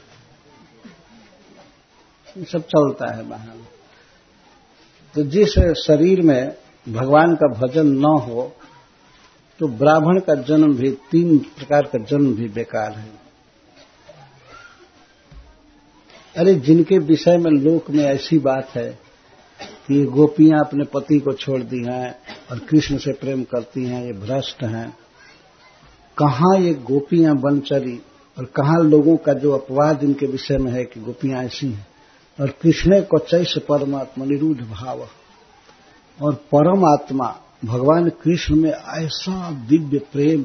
ये सब चलता है बाहर। तो जिस शरीर में भगवान का भजन न हो तो ब्राह्मण का जन्म भी, 3 प्रकार का जन्म भी बेकार है। अरे जिनके विषय में लोक में ऐसी बात है कि ये गोपियां अपने पति को छोड़ दी हैं और कृष्ण से प्रेम करती हैं, ये भ्रष्ट हैं। कहां ये गोपियां बनचरी और कहां लोगों का जो अपवाद इनके विषय में है कि गोपियां ऐसी हैं। और कृष्ण को चैस परमात्मा निरूढ़ भाव, और परमात्मा भगवान कृष्ण में ऐसा दिव्य प्रेम।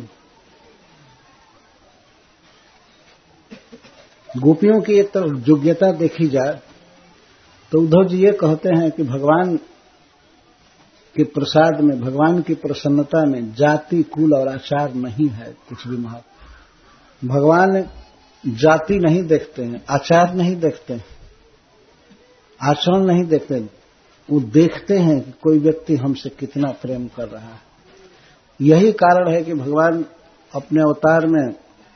गोपियों की एक तरफ योग्यता देखी जाए तो उद्धव जी ये कहते हैं कि भगवान के प्रसाद में, भगवान की प्रसन्नता में जाति, कुल और आचार नहीं है कुछ भी महत्व। भगवान जाति नहीं देखते हैं, आचार नहीं देखते हैं, आचरण नहीं देखते, वो देखते हैं कि कोई व्यक्ति हमसे कितना प्रेम कर रहा है। यही कारण है कि भगवान अपने अवतार में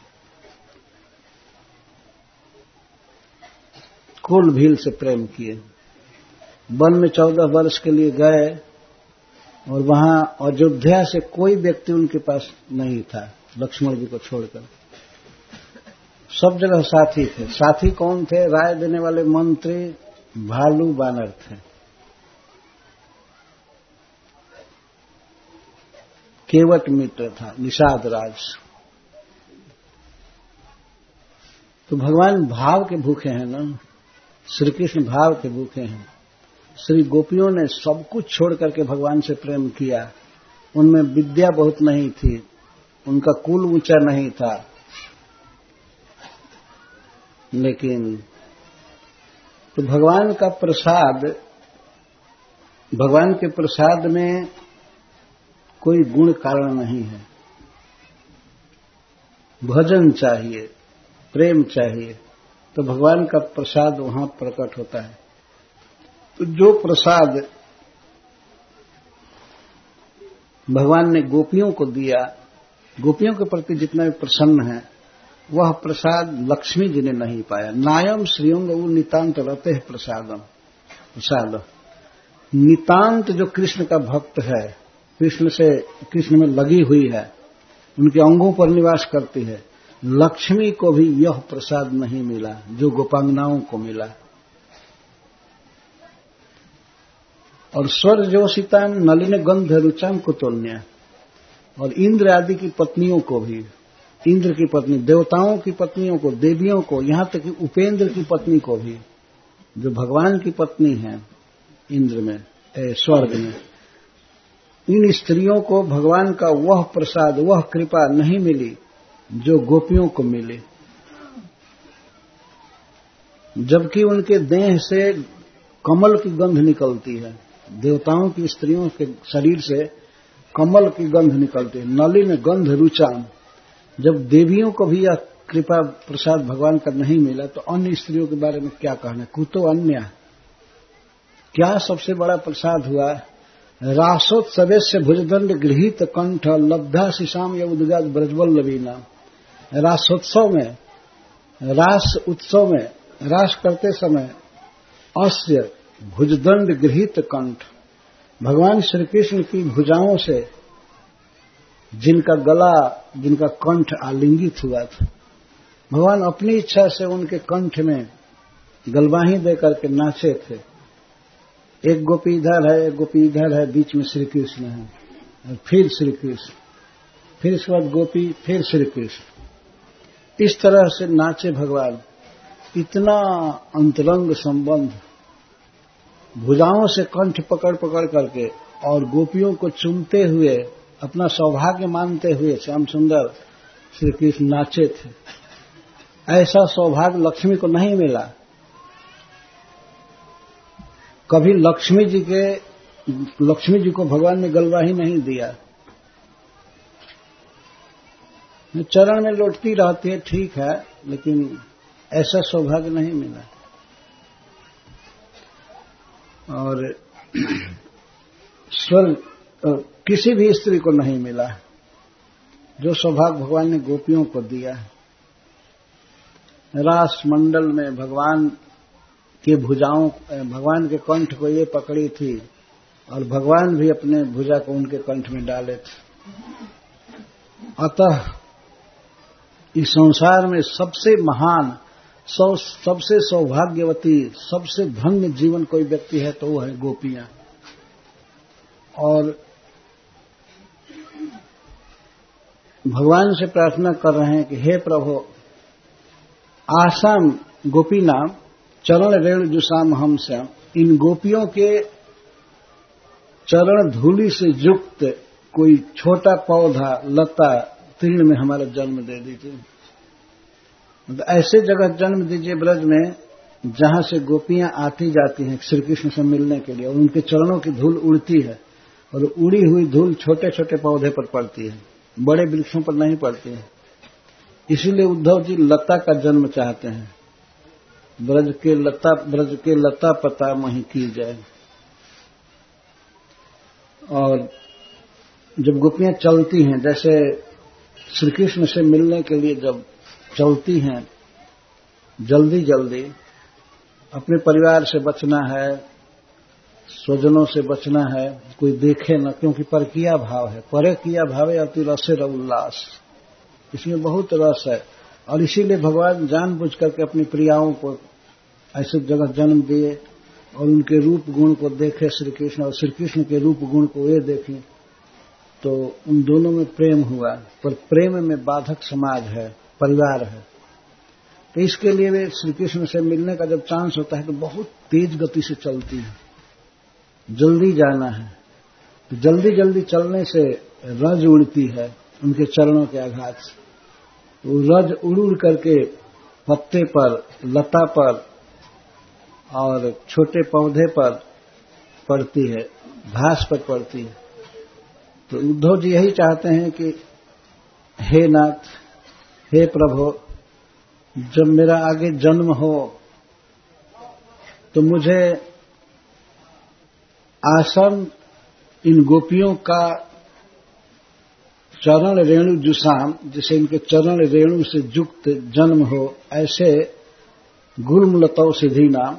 कुल भील से प्रेम किए। वन में 14 वर्ष के लिए गए और वहां अयोध्या से कोई व्यक्ति उनके पास नहीं था, लक्ष्मण जी को छोड़कर। सब जगह साथी थे। साथी कौन थे? राय देने वाले मंत्री भालू बानर थे। केवट मित्र था, निषाद राज। तो भगवान भाव के भूखे हैं ना, श्री कृष्ण भाव के भूखे हैं। श्री गोपियों ने सब कुछ छोड़ करके भगवान से प्रेम किया। उनमें विद्या बहुत नहीं थी, उनका कुल ऊंचा नहीं था, लेकिन तो भगवान का प्रसाद, भगवान के प्रसाद में कोई गुण कारण नहीं है। भजन चाहिए, प्रेम चाहिए, तो भगवान का प्रसाद वहां प्रकट होता है। तो जो प्रसाद भगवान ने गोपियों को दिया, गोपियों के प्रति जितना भी प्रसन्न है, वह प्रसाद लक्ष्मी जी ने नहीं पाया। नायम श्रीयंग वो नितांत रहते हैं प्रसादम, प्रसाद नितांत जो कृष्ण का भक्त है, कृष्ण में लगी हुई है, उनके अंगों पर निवास करती है, लक्ष्मी को भी यह प्रसाद नहीं मिला जो गोपांगनाओं को मिला। और स्वर जोशितान नलिन गंध रुचाम कुतुल्य, और इंद्र आदि की पत्नियों को भी, इंद्र की पत्नी, देवताओं की पत्नियों को, देवियों को, यहां तक कि उपेंद्र की पत्नी को भी, जो भगवान की पत्नी है इंद्र में, स्वर्ग में, इन स्त्रियों को भगवान का वह प्रसाद, वह कृपा नहीं मिली जो गोपियों को मिले। जबकि उनके देह से कमल की गंध निकलती है, देवताओं की स्त्रियों के शरीर से कमल की गंध निकलती है, नलिन गंध रुचाम। जब देवियों को भी यह कृपा प्रसाद भगवान का नहीं मिला तो अन्य स्त्रियों के बारे में क्या कहना, कुतो अन्य, क्या सबसे बड़ा प्रसाद हुआ। रासोत्सवेश्य भुजदंड गृहीत कंठ लब्धा शिशाम या उदगाद ब्रजवल्लभीना। रासोत्सव में, रास उत्सव में, रास करते समय अस्य भुजदंड गृहीत कंठ, भगवान श्री कृष्ण की भुजाओं से जिनका गला, जिनका कंठ आलिंगित हुआ था, भगवान अपनी इच्छा से उनके कंठ में गलवाही देकर के नाचे थे। एक गोपी इधर है, एक गोपी इधर है, बीच में श्री कृष्ण है, और फिर श्री कृष्ण, फिर इसके बाद गोपी, फिर श्री कृष्ण। इस तरह से नाचे भगवान। इतना अंतरंग संबंध, भुजाओं से कंठ पकड़ पकड़ करके और गोपियों को चूमते हुए, अपना सौभाग्य मानते हुए श्याम सुंदर श्री कृष्ण नाचे थे। ऐसा सौभाग्य लक्ष्मी को नहीं मिला। कभी लक्ष्मी जी को भगवान ने गलवाही नहीं दिया। चरण में लौटती रहती है, ठीक है, लेकिन ऐसा सौभाग्य नहीं मिला। और स्वर्ग किसी भी स्त्री को नहीं मिला जो सौभाग्य भगवान ने गोपियों को दिया। रास मंडल में भगवान के भुजाओं, भगवान के कंठ को ये पकड़ी थी और भगवान भी अपने भुजा को उनके कंठ में डाले थे। अतः इस संसार में सबसे महान, सबसे सौभाग्यवती, सबसे धन्य जीवन कोई व्यक्ति है तो वो है गोपियां। और भगवान से प्रार्थना कर रहे हैं कि हे प्रभु, आसाम गोपी नाम चरण रेणु जुसाम हम श्याम, इन गोपियों के चरण धूलि से युक्त कोई छोटा पौधा, लता, तीर्ण में हमारा जन्म दे दीजिए। तो ऐसे जगह जन्म दीजिए ब्रज में जहां से गोपियां आती जाती हैं श्री कृष्ण से मिलने के लिए, और उनके चरणों की धूल उड़ती है, और उड़ी हुई धूल छोटे छोटे पौधे पर पड़ती है, बड़े वृक्षों पर नहीं पड़ती है। इसीलिए उद्धव जी लता का जन्म चाहते हैं। ब्रज के लता पता मही की जाए। और जब गोपियां चलती हैं, जैसे श्री कृष्ण से मिलने के लिए जब चलती हैं, जल्दी जल्दी, अपने परिवार से बचना है, स्वजनों से बचना है, कोई देखे न, क्योंकि परकिया भाव है। परे किया भावे अति रसे उल्लास, इसमें बहुत रस है। और इसीलिए भगवान जानबूझ करके अपनी प्रियाओं को ऐसे जगह जन्म दिए और उनके रूप गुण को देखे श्री कृष्ण, और श्री कृष्ण के रूप गुण को वे देखें, तो उन दोनों में प्रेम हुआ। पर प्रेम में बाधक समाज है, परिवार है। तो इसके लिए वे श्री कृष्ण से मिलने का जब चांस होता है तो बहुत तेज गति से चलती है, जल्दी जाना है। तो जल्दी जल्दी चलने से रज उड़ती है उनके चरणों के आघात से। तो रज उड़ उड़ करके पत्ते पर, लता पर और छोटे पौधे पर पड़ती है, घास पर पड़ती है। तो उद्धव जी यही चाहते हैं कि हे नाथ, हे प्रभु, जब मेरा आगे जन्म हो तो मुझे आश्रम इन गोपियों का चरण रेणु जुसाम, जिसे इनके चरण रेणु से युक्त जन्म हो, ऐसे गुल्म लताओं सिद्धि नाम,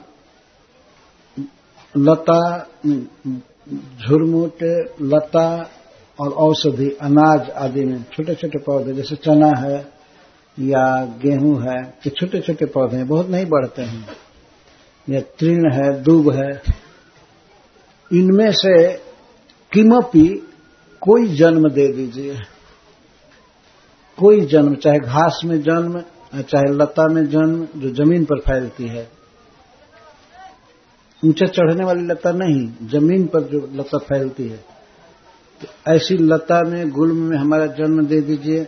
लता, झुरमुट, लता और औषधि, अनाज आदि में छोटे छोटे पौधे, जैसे चना है या गेहूं है, ये छोटे छोटे पौधे हैं, बहुत नहीं बढ़ते हैं, या तृण है, दूब है, इनमें से किमपि कोई जन्म दे दीजिए। कोई जन्म, चाहे घास में जन्म, चाहे लता में जन्म जो जमीन पर फैलती है, ऊंचे चढ़ने वाली लता नहीं, जमीन पर जो लता फैलती है, तो ऐसी लता में, गुल्म में हमारा जन्म दे दीजिए,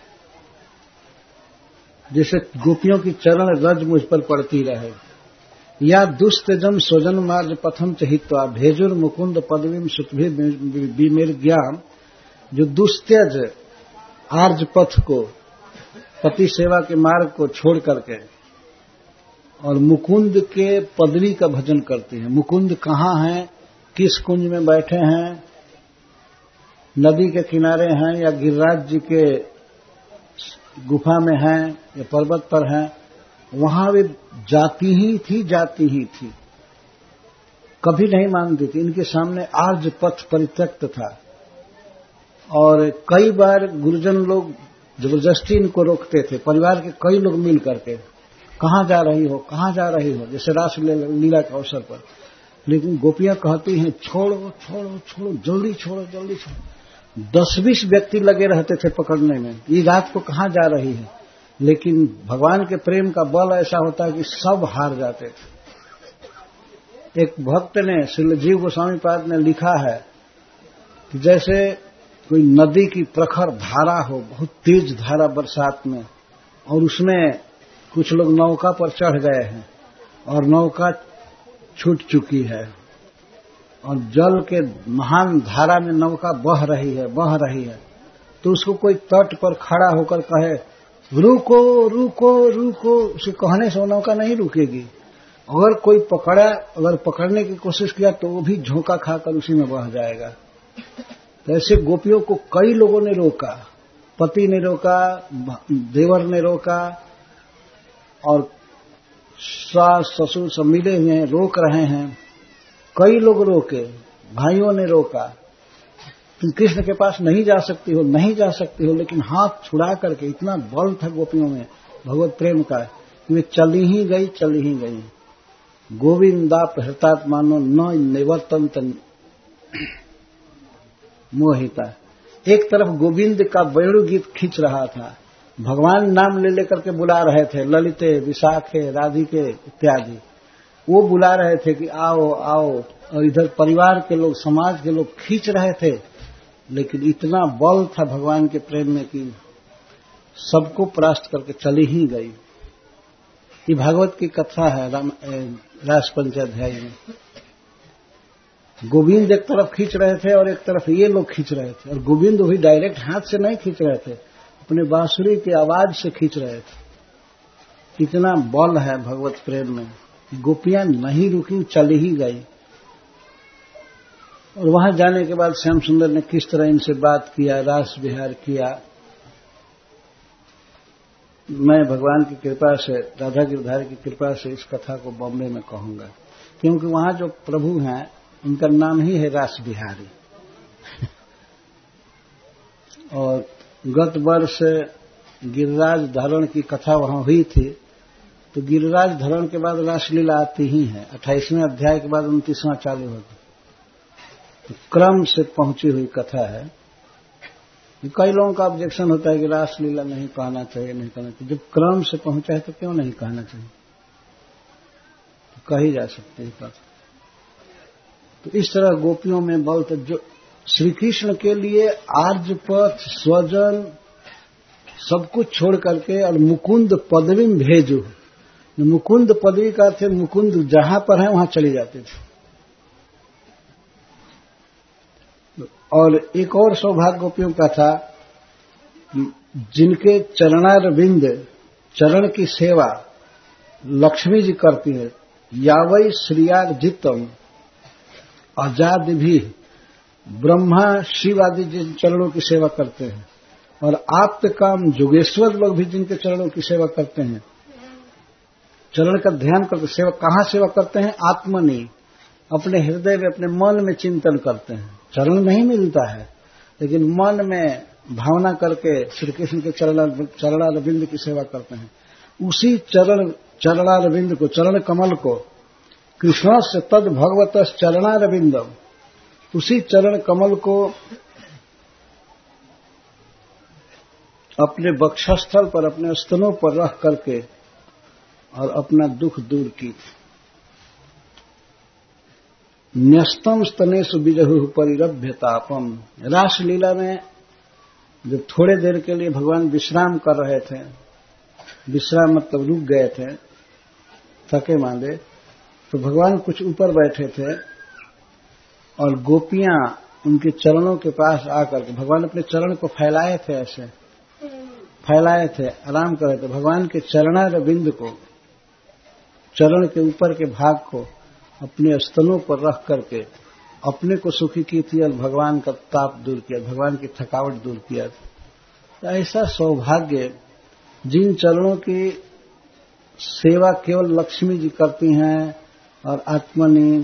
जिससे गोपियों की चरण रज मुझ पर पड़ती रहे। या दुस्तेजम स्वजन मार्ग पथम चहित्वा भेजुर मुकुंद पदवीम सुतभि विमेर ज्ञान, जो दुस्त्यज आर्ज पथ को, पति सेवा के मार्ग को छोड़ करके और मुकुंद के पदवी का भजन करते हैं। मुकुंद कहाँ हैं, किस कुंज में बैठे हैं, नदी के किनारे हैं या गिरिराज जी के गुफा में हैं या पर्वत पर हैं, वहां वे जाती ही थी, कभी नहीं मानती थी। इनके सामने आर्ज पथ परित्यक्त था और कई बार गुरुजन लोग जबरदस्ती इनको रोकते थे, परिवार के कई लोग मिल करके, कहाँ जा रही हो, कहाँ जा रही हो, जैसे रास लीला के अवसर पर। लेकिन गोपियां कहती हैं छोड़ो छोड़ो छोड़ो, जल्दी छोड़ो जल्दी छोड़ो। 10-20 व्यक्ति लगे रहते थे पकड़ने में, ये रात को कहाँ जा रही है। लेकिन भगवान के प्रेम का बल ऐसा होता है कि सब हार जाते थे। एक भक्त ने, श्री जीव गोस्वामी पाद ने लिखा है कि जैसे कोई नदी की प्रखर धारा हो, बहुत तेज धारा बरसात में, और उसमें कुछ लोग नौका पर चढ़ गए हैं और नौका छूट चुकी है और जल के महान धारा में नौका बह रही है, तो उसको कोई तट पर खड़ा होकर कहे रुको रुको रुको, उसे कहने से वो नौका नहीं रुकेगी। अगर कोई अगर पकड़ने की कोशिश किया तो वो भी झोंका खाकर उसी में बह जाएगा। तो ऐसे गोपियों को कई लोगों ने रोका, पति ने रोका, देवर ने रोका और सास ससुर सब मिले हुए हैं, रोक रहे हैं। कई लोग रोके, भाइयों ने रोका, तुम कृष्ण के पास नहीं जा सकती हो, लेकिन हाथ छुड़ा करके, इतना बल था गोपियों में भगवत प्रेम का कि वे चली ही गई। गोविंदा प्रहृतात मानो न निवर्तन्त मोहिता। एक तरफ गोविंद का वेणु गीत खींच रहा था, भगवान नाम ले लेकर के बुला रहे थे, ललिते, विशाखे, राधिके इत्यादि, वो बुला रहे थे कि आओ आओ, और इधर परिवार के लोग, समाज के लोग खींच रहे थे। लेकिन इतना बल था भगवान के प्रेम में कि सबको परास्त करके चली ही गई। ये भागवत की कथा है रास पंचाध्याय में। गोविंद एक तरफ खींच रहे थे और एक तरफ ये लोग खींच रहे थे, और गोविंद भी डायरेक्ट हाथ से नहीं खींच रहे थे, अपने बांसुरी की आवाज से खींच रहे थे। इतना बल है भगवत प्रेम में। गोपियां नहीं रुकी, चली ही गई। और वहां जाने के बाद श्याम सुंदर ने किस तरह इनसे बात किया, रास विहार किया, मैं भगवान की कृपा से, राधा गिरधारी की कृपा से इस कथा को बॉम्बे में कहूंगा, क्योंकि वहां जो प्रभु हैं उनका नाम ही है रास बिहारी। और गत वर्ष गिरिराज धरण की कथा वहां हुई थी, तो गिरिराज धरण के बाद रासलीला आती ही है। 28वें अध्याय के बाद 29वां चालू होता, तो क्रम से पहुंची हुई कथा है। कई लोगों का ऑब्जेक्शन होता है कि रासलीला नहीं कहना चाहिए, नहीं कहना चाहिए। जब क्रम से पहुंचा है तो क्यों नहीं कहना चाहिए, तो कही जा सकती है कथा। तो इस तरह गोपियों में बल था, जो श्री कृष्ण के लिए आर्जपथ, स्वजन सब कुछ छोड़ करके और मुकुंद पदवी में भेजो। मुकुंद पदवी का अर्थ, मुकुंद जहां पर है वहां चली जाती थी। और एक और सौभाग्य गोपियों का था, जिनके चरणारविंद, चरण की सेवा लक्ष्मी जी करती है। यावई श्रियार्जितम आजाद भी, ब्रह्मा शिव आदि जिन चरणों की सेवा करते हैं, और आप्त काम जोगेश्वर लोग भी जिनके चरणों की सेवा करते हैं, चरण का ध्यान करते, सेवा कहां सेवा करते हैं, आत्मनि, अपने हृदय में, अपने मन में चिंतन करते हैं। चरण नहीं मिलता है, लेकिन मन में भावना करके श्री कृष्ण के चरणारविंद की सेवा करते हैं। उसी चरणारविंद को, चरण कमल को, कृष्ण से तद भगवत चरणारविंदम, उसी चरण कमल को अपने वक्षस्थल पर, अपने स्तनों पर रख करके और अपना दुख दूर की। न्यस्तम स्तनेषु विजहु परिरभ्यतापम। रासलीला में जब थोड़े देर के लिए भगवान विश्राम कर रहे थे, विश्राम मतलब रुक गए थे, थके मांदे, तो भगवान कुछ ऊपर बैठे थे और गोपियां उनके चरणों के पास आकर के भगवान अपने चरण को फैलाए थे, ऐसे फैलाए थे, आराम कर रहे थे। भगवान के चरणार बिंद को, चरण के ऊपर के भाग को अपने स्तनों पर रख करके अपने को सुखी की थी और भगवान का ताप दूर किया, भगवान की थकावट दूर किया। तो ऐसा सौभाग्य जिन चरणों की सेवा केवल लक्ष्मी जी करती हैं और आत्मनि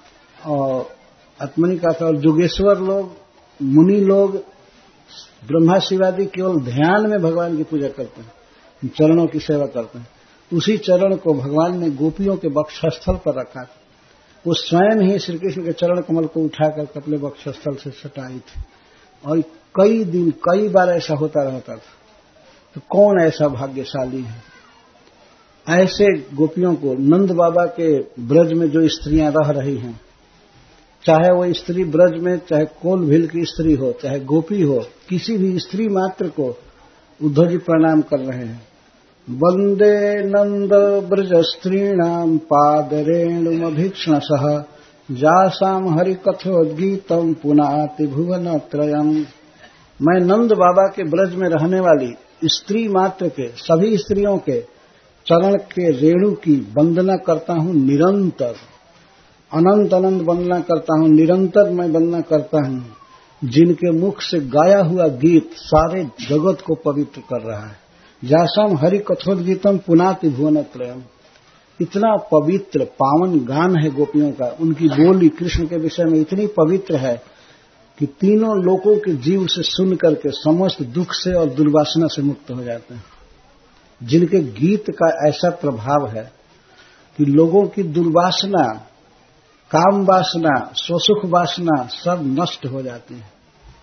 का और जोगेश्वर लोग, मुनि लोग, ब्रह्मा शिवादि केवल ध्यान में भगवान की पूजा करते हैं, चरणों की सेवा करते हैं। उसी चरण को भगवान ने गोपियों के वक्षस्थल पर रखा। वो स्वयं ही श्री कृष्ण के चरण कमल को उठाकर अपने वक्षस्थल से सटाई थी और कई दिन कई बार ऐसा होता रहता था। तो कौन ऐसा भाग्यशाली है? ऐसे गोपियों को नंद बाबा के ब्रज में जो स्त्रियां रह रही हैं, चाहे वो स्त्री ब्रज में, चाहे कोलभील की स्त्री हो, चाहे गोपी हो, किसी भी स्त्री मात्र को उद्धव जी प्रणाम कर रहे हैं। वंदे नंद ब्रज स्त्रीणाम पादरेणुमभीक्ष्णसः जासाम हरिकथोद्गीतम पुनाति भुवन त्रयम्। मैं नंद बाबा के ब्रज में रहने वाली स्त्री मात्र के, सभी स्त्रियों के चरण के रेणु की वंदना करता हूं निरंतर, अनंत अनंत वंदना करता हूं, निरंतर मैं वंदना करता हूं, जिनके मुख से गाया हुआ गीत सारे जगत को पवित्र कर रहा है। जासम हरि कथोद्गीतम पुनाति भुवन त्रयम्। इतना पवित्र पावन गान है गोपियों का, उनकी बोली कृष्ण के विषय में इतनी पवित्र है कि तीनों लोकों के जीव से सुन करके समस्त दुख से और दुर्वासना से मुक्त हो जाते हैं। जिनके गीत का ऐसा प्रभाव है कि लोगों की दुर्वासना, काम वासना, स्वसुख वासना सब नष्ट हो जाती है।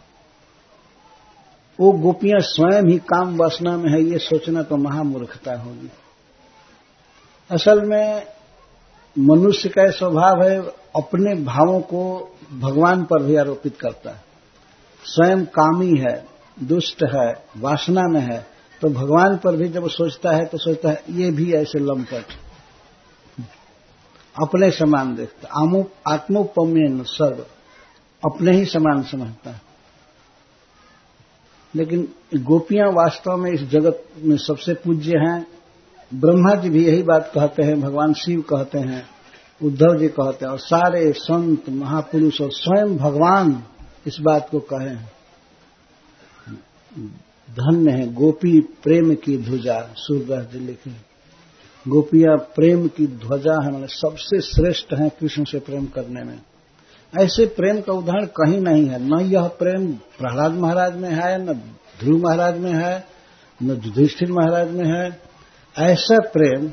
वो गोपियां स्वयं ही काम वासना में है, ये सोचना तो महामूर्खता होगी। असल में मनुष्य का स्वभाव है अपने भावों को भगवान पर भी आरोपित करता है। स्वयं कामी है, दुष्ट है, वासना में है, तो भगवान पर भी जब सोचता है तो सोचता है ये भी ऐसे लंपट, अपने समान देखता, आत्मोपम्यन सर्व, अपने ही समान समझता है। लेकिन गोपियां वास्तव में इस जगत में सबसे पूज्य हैं। ब्रह्मा जी भी यही बात कहते हैं, भगवान शिव कहते हैं, उद्धव जी कहते हैं, और सारे संत महापुरुष और स्वयं भगवान इस बात को कहे हैं। धन्य है गोपी प्रेम की ध्वजा, सूरदास जी लिखे, गोपियां प्रेम की ध्वजा है, मतलब सबसे श्रेष्ठ हैं कृष्ण से प्रेम करने में। ऐसे प्रेम का उदाहरण कहीं नहीं है। न यह प्रेम प्रहलाद महाराज में है, न ध्रुव महाराज में है, न युधिष्ठिर महाराज में है। ऐसा प्रेम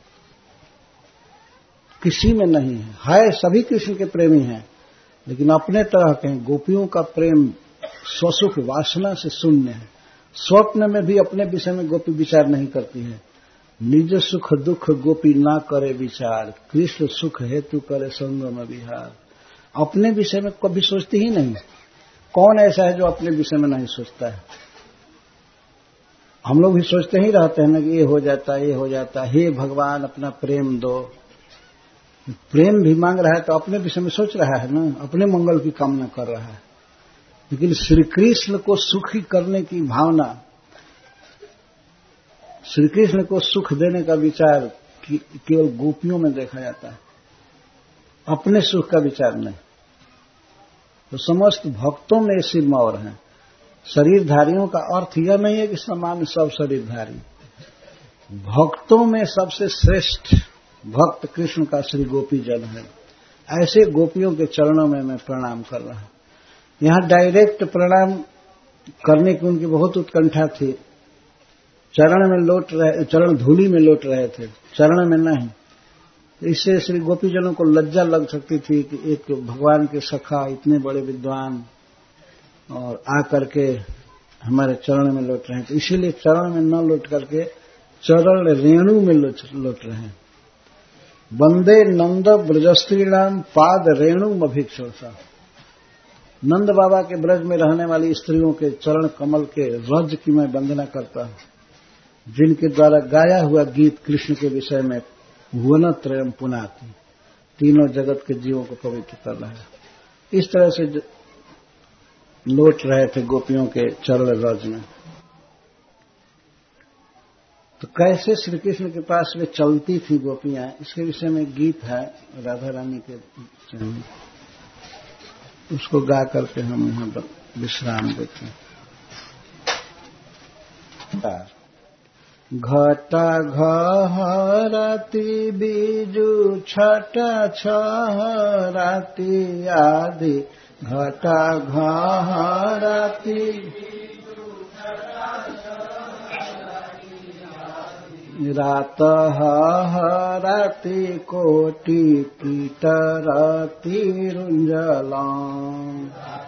किसी में नहीं है। सभी कृष्ण के प्रेमी हैं, लेकिन अपने तरह के हैं। गोपियों का प्रेम स्वसुख वासना से शून्य है। स्वप्न में भी अपने विषय में गोपी विचार नहीं करती है। निज सुख दुख गोपी ना करे विचार, कृष्ण सुख हेतु करे संग में विहार। अपने विषय में कभी सोचती ही नहीं। कौन ऐसा है जो अपने विषय में नहीं सोचता है? हम लोग भी सोचते ही रहते हैं ना कि ये हो जाता, ये हो जाता, हे भगवान अपना प्रेम दो। प्रेम भी मांग रहा है तो अपने विषय में सोच रहा है ना, अपने मंगल की कामना कर रहा है। लेकिन श्री कृष्ण को सुखी करने की भावना, श्री कृष्ण को सुख देने का विचार केवल गोपियों में देखा जाता है, अपने सुख का विचार नहीं। तो समस्त भक्तों में सिरमौर हैं। शरीरधारियों का अर्थ यह नहीं है कि सामान्य सब शरीरधारी। भक्तों में सबसे श्रेष्ठ भक्त कृष्ण का श्री गोपी जन है। ऐसे गोपियों के चरणों में मैं प्रणाम कर रहा हूं। यहां डायरेक्ट प्रणाम करने की उनकी बहुत उत्कंठा थी। चरण धूलि में लौट रहे थे, चरण में नहीं। इससे श्री गोपीजनों को लज्जा लग सकती थी कि एक भगवान के सखा, इतने बड़े विद्वान, और आकर के हमारे चरण में लौट रहे हैं। तो इसीलिए चरण में न लौट करके चरण रेणु में लौट रहे हैं। वंदे नंद ब्रजस्त्रीणाम पाद रेणुमभीक्ष्णसा। नंद बाबा के ब्रज में रहने वाली स्त्रियों के चरण कमल के रज की मैं वंदना करता हूं, जिनके द्वारा गाया हुआ गीत कृष्ण के विषय में भुवन त्रयम् पुनाति, तीनों जगत के जीवों को पवित्र कर रहा है। इस तरह से लौट रहे थे गोपियों के चरण रज में। तो कैसे श्री कृष्ण के पास वे चलती थी गोपियां, इसके विषय में गीत है राधा रानी के चरण, उसको गा करके हम यहां विश्राम देते हैं। घटा घहरती बीजू छटा छहरती आदि, घटा घहरती रात हरती कोटि कीटरती रुंजलां,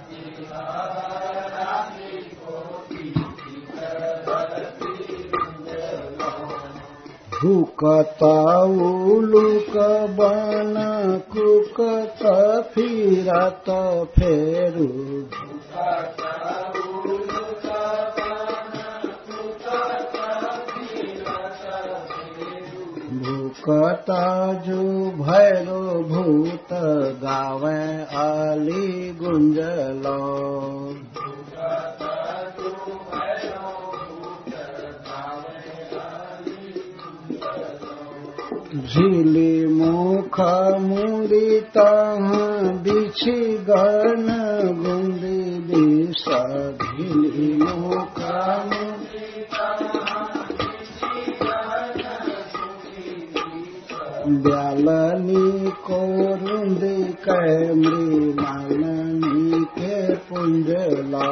भूकत उलूक बन कुकत फिरत फेरू, भूकत जो भैरो भूत गावे आली गुंजलो, झीली मुख मुड़ी तह बिछी गण गुंदी विष, झीली मुख ब्यालनी को रुंदी कै मृणालनी के पुंजला,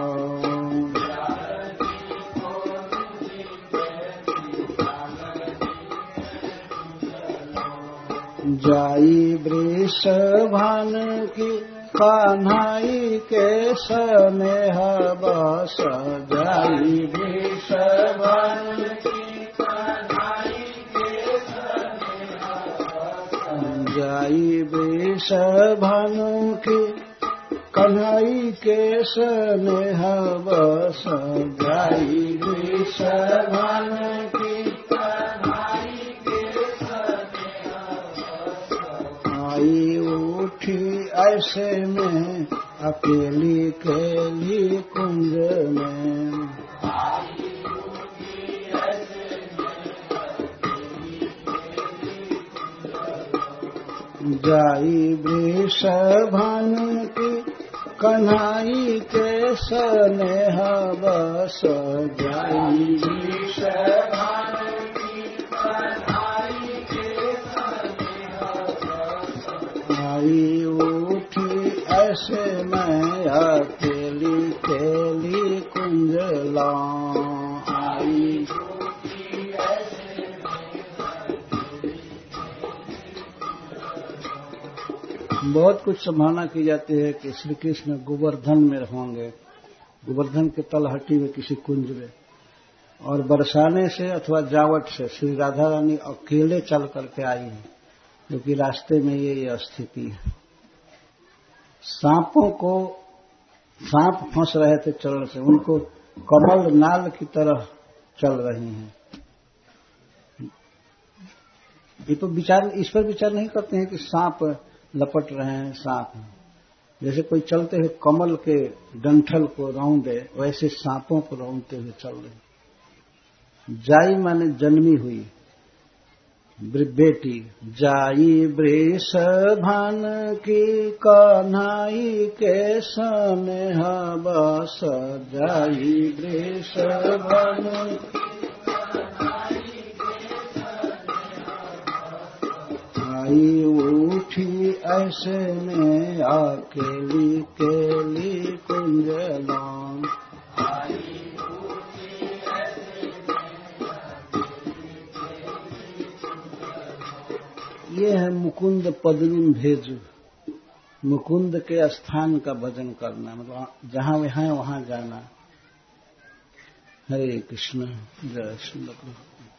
जाई वृषभान की कान्हाई के स्नेह बस, जाई वृषभान की कान्हाई के स्नेह बस, जाई वृषभान की कन्हाई के स्नेह बस, जाई वृषभान की उठी ऐसे में अकेली केली कुंज में, जाई वृषभान की कन्हाई के स्नेह बस, जाई वृषभान उठी ऐसे मैं अकेली केली कुंजला, आई बहुत कुछ संभावना की जाती है कि श्री कृष्ण गोवर्धन में होंगे, गोवर्धन के तलहटी में किसी कुंज में, और बरसाने से अथवा जावट से श्री राधा रानी अकेले चल करके आई हैं, क्योंकि रास्ते में ये स्थिति है। सांपों को सांप फंस रहे थे चरण से, उनको कमल नाल की तरह चल रही हैं। ये तो इस पर विचार नहीं करते हैं कि सांप लपट रहे हैं, सांप जैसे कोई चलते हुए कमल के डंठल को रौंदे, वैसे सांपों को रौंदते हुए चल रहे। जाई माने जन्मी हुई बेटी, जाई वृषभान की कन्हाई के स्नेह बस, जाई वृषभान आई उठी ऐसे में अकेली केली कुंजला, ये है मुकुंद पदवीं भेजु, मुकुंद के स्थान का भजन करना, मतलब जहां वे हैं वहां जाना। हरे कृष्ण, जय श्री कृष्ण।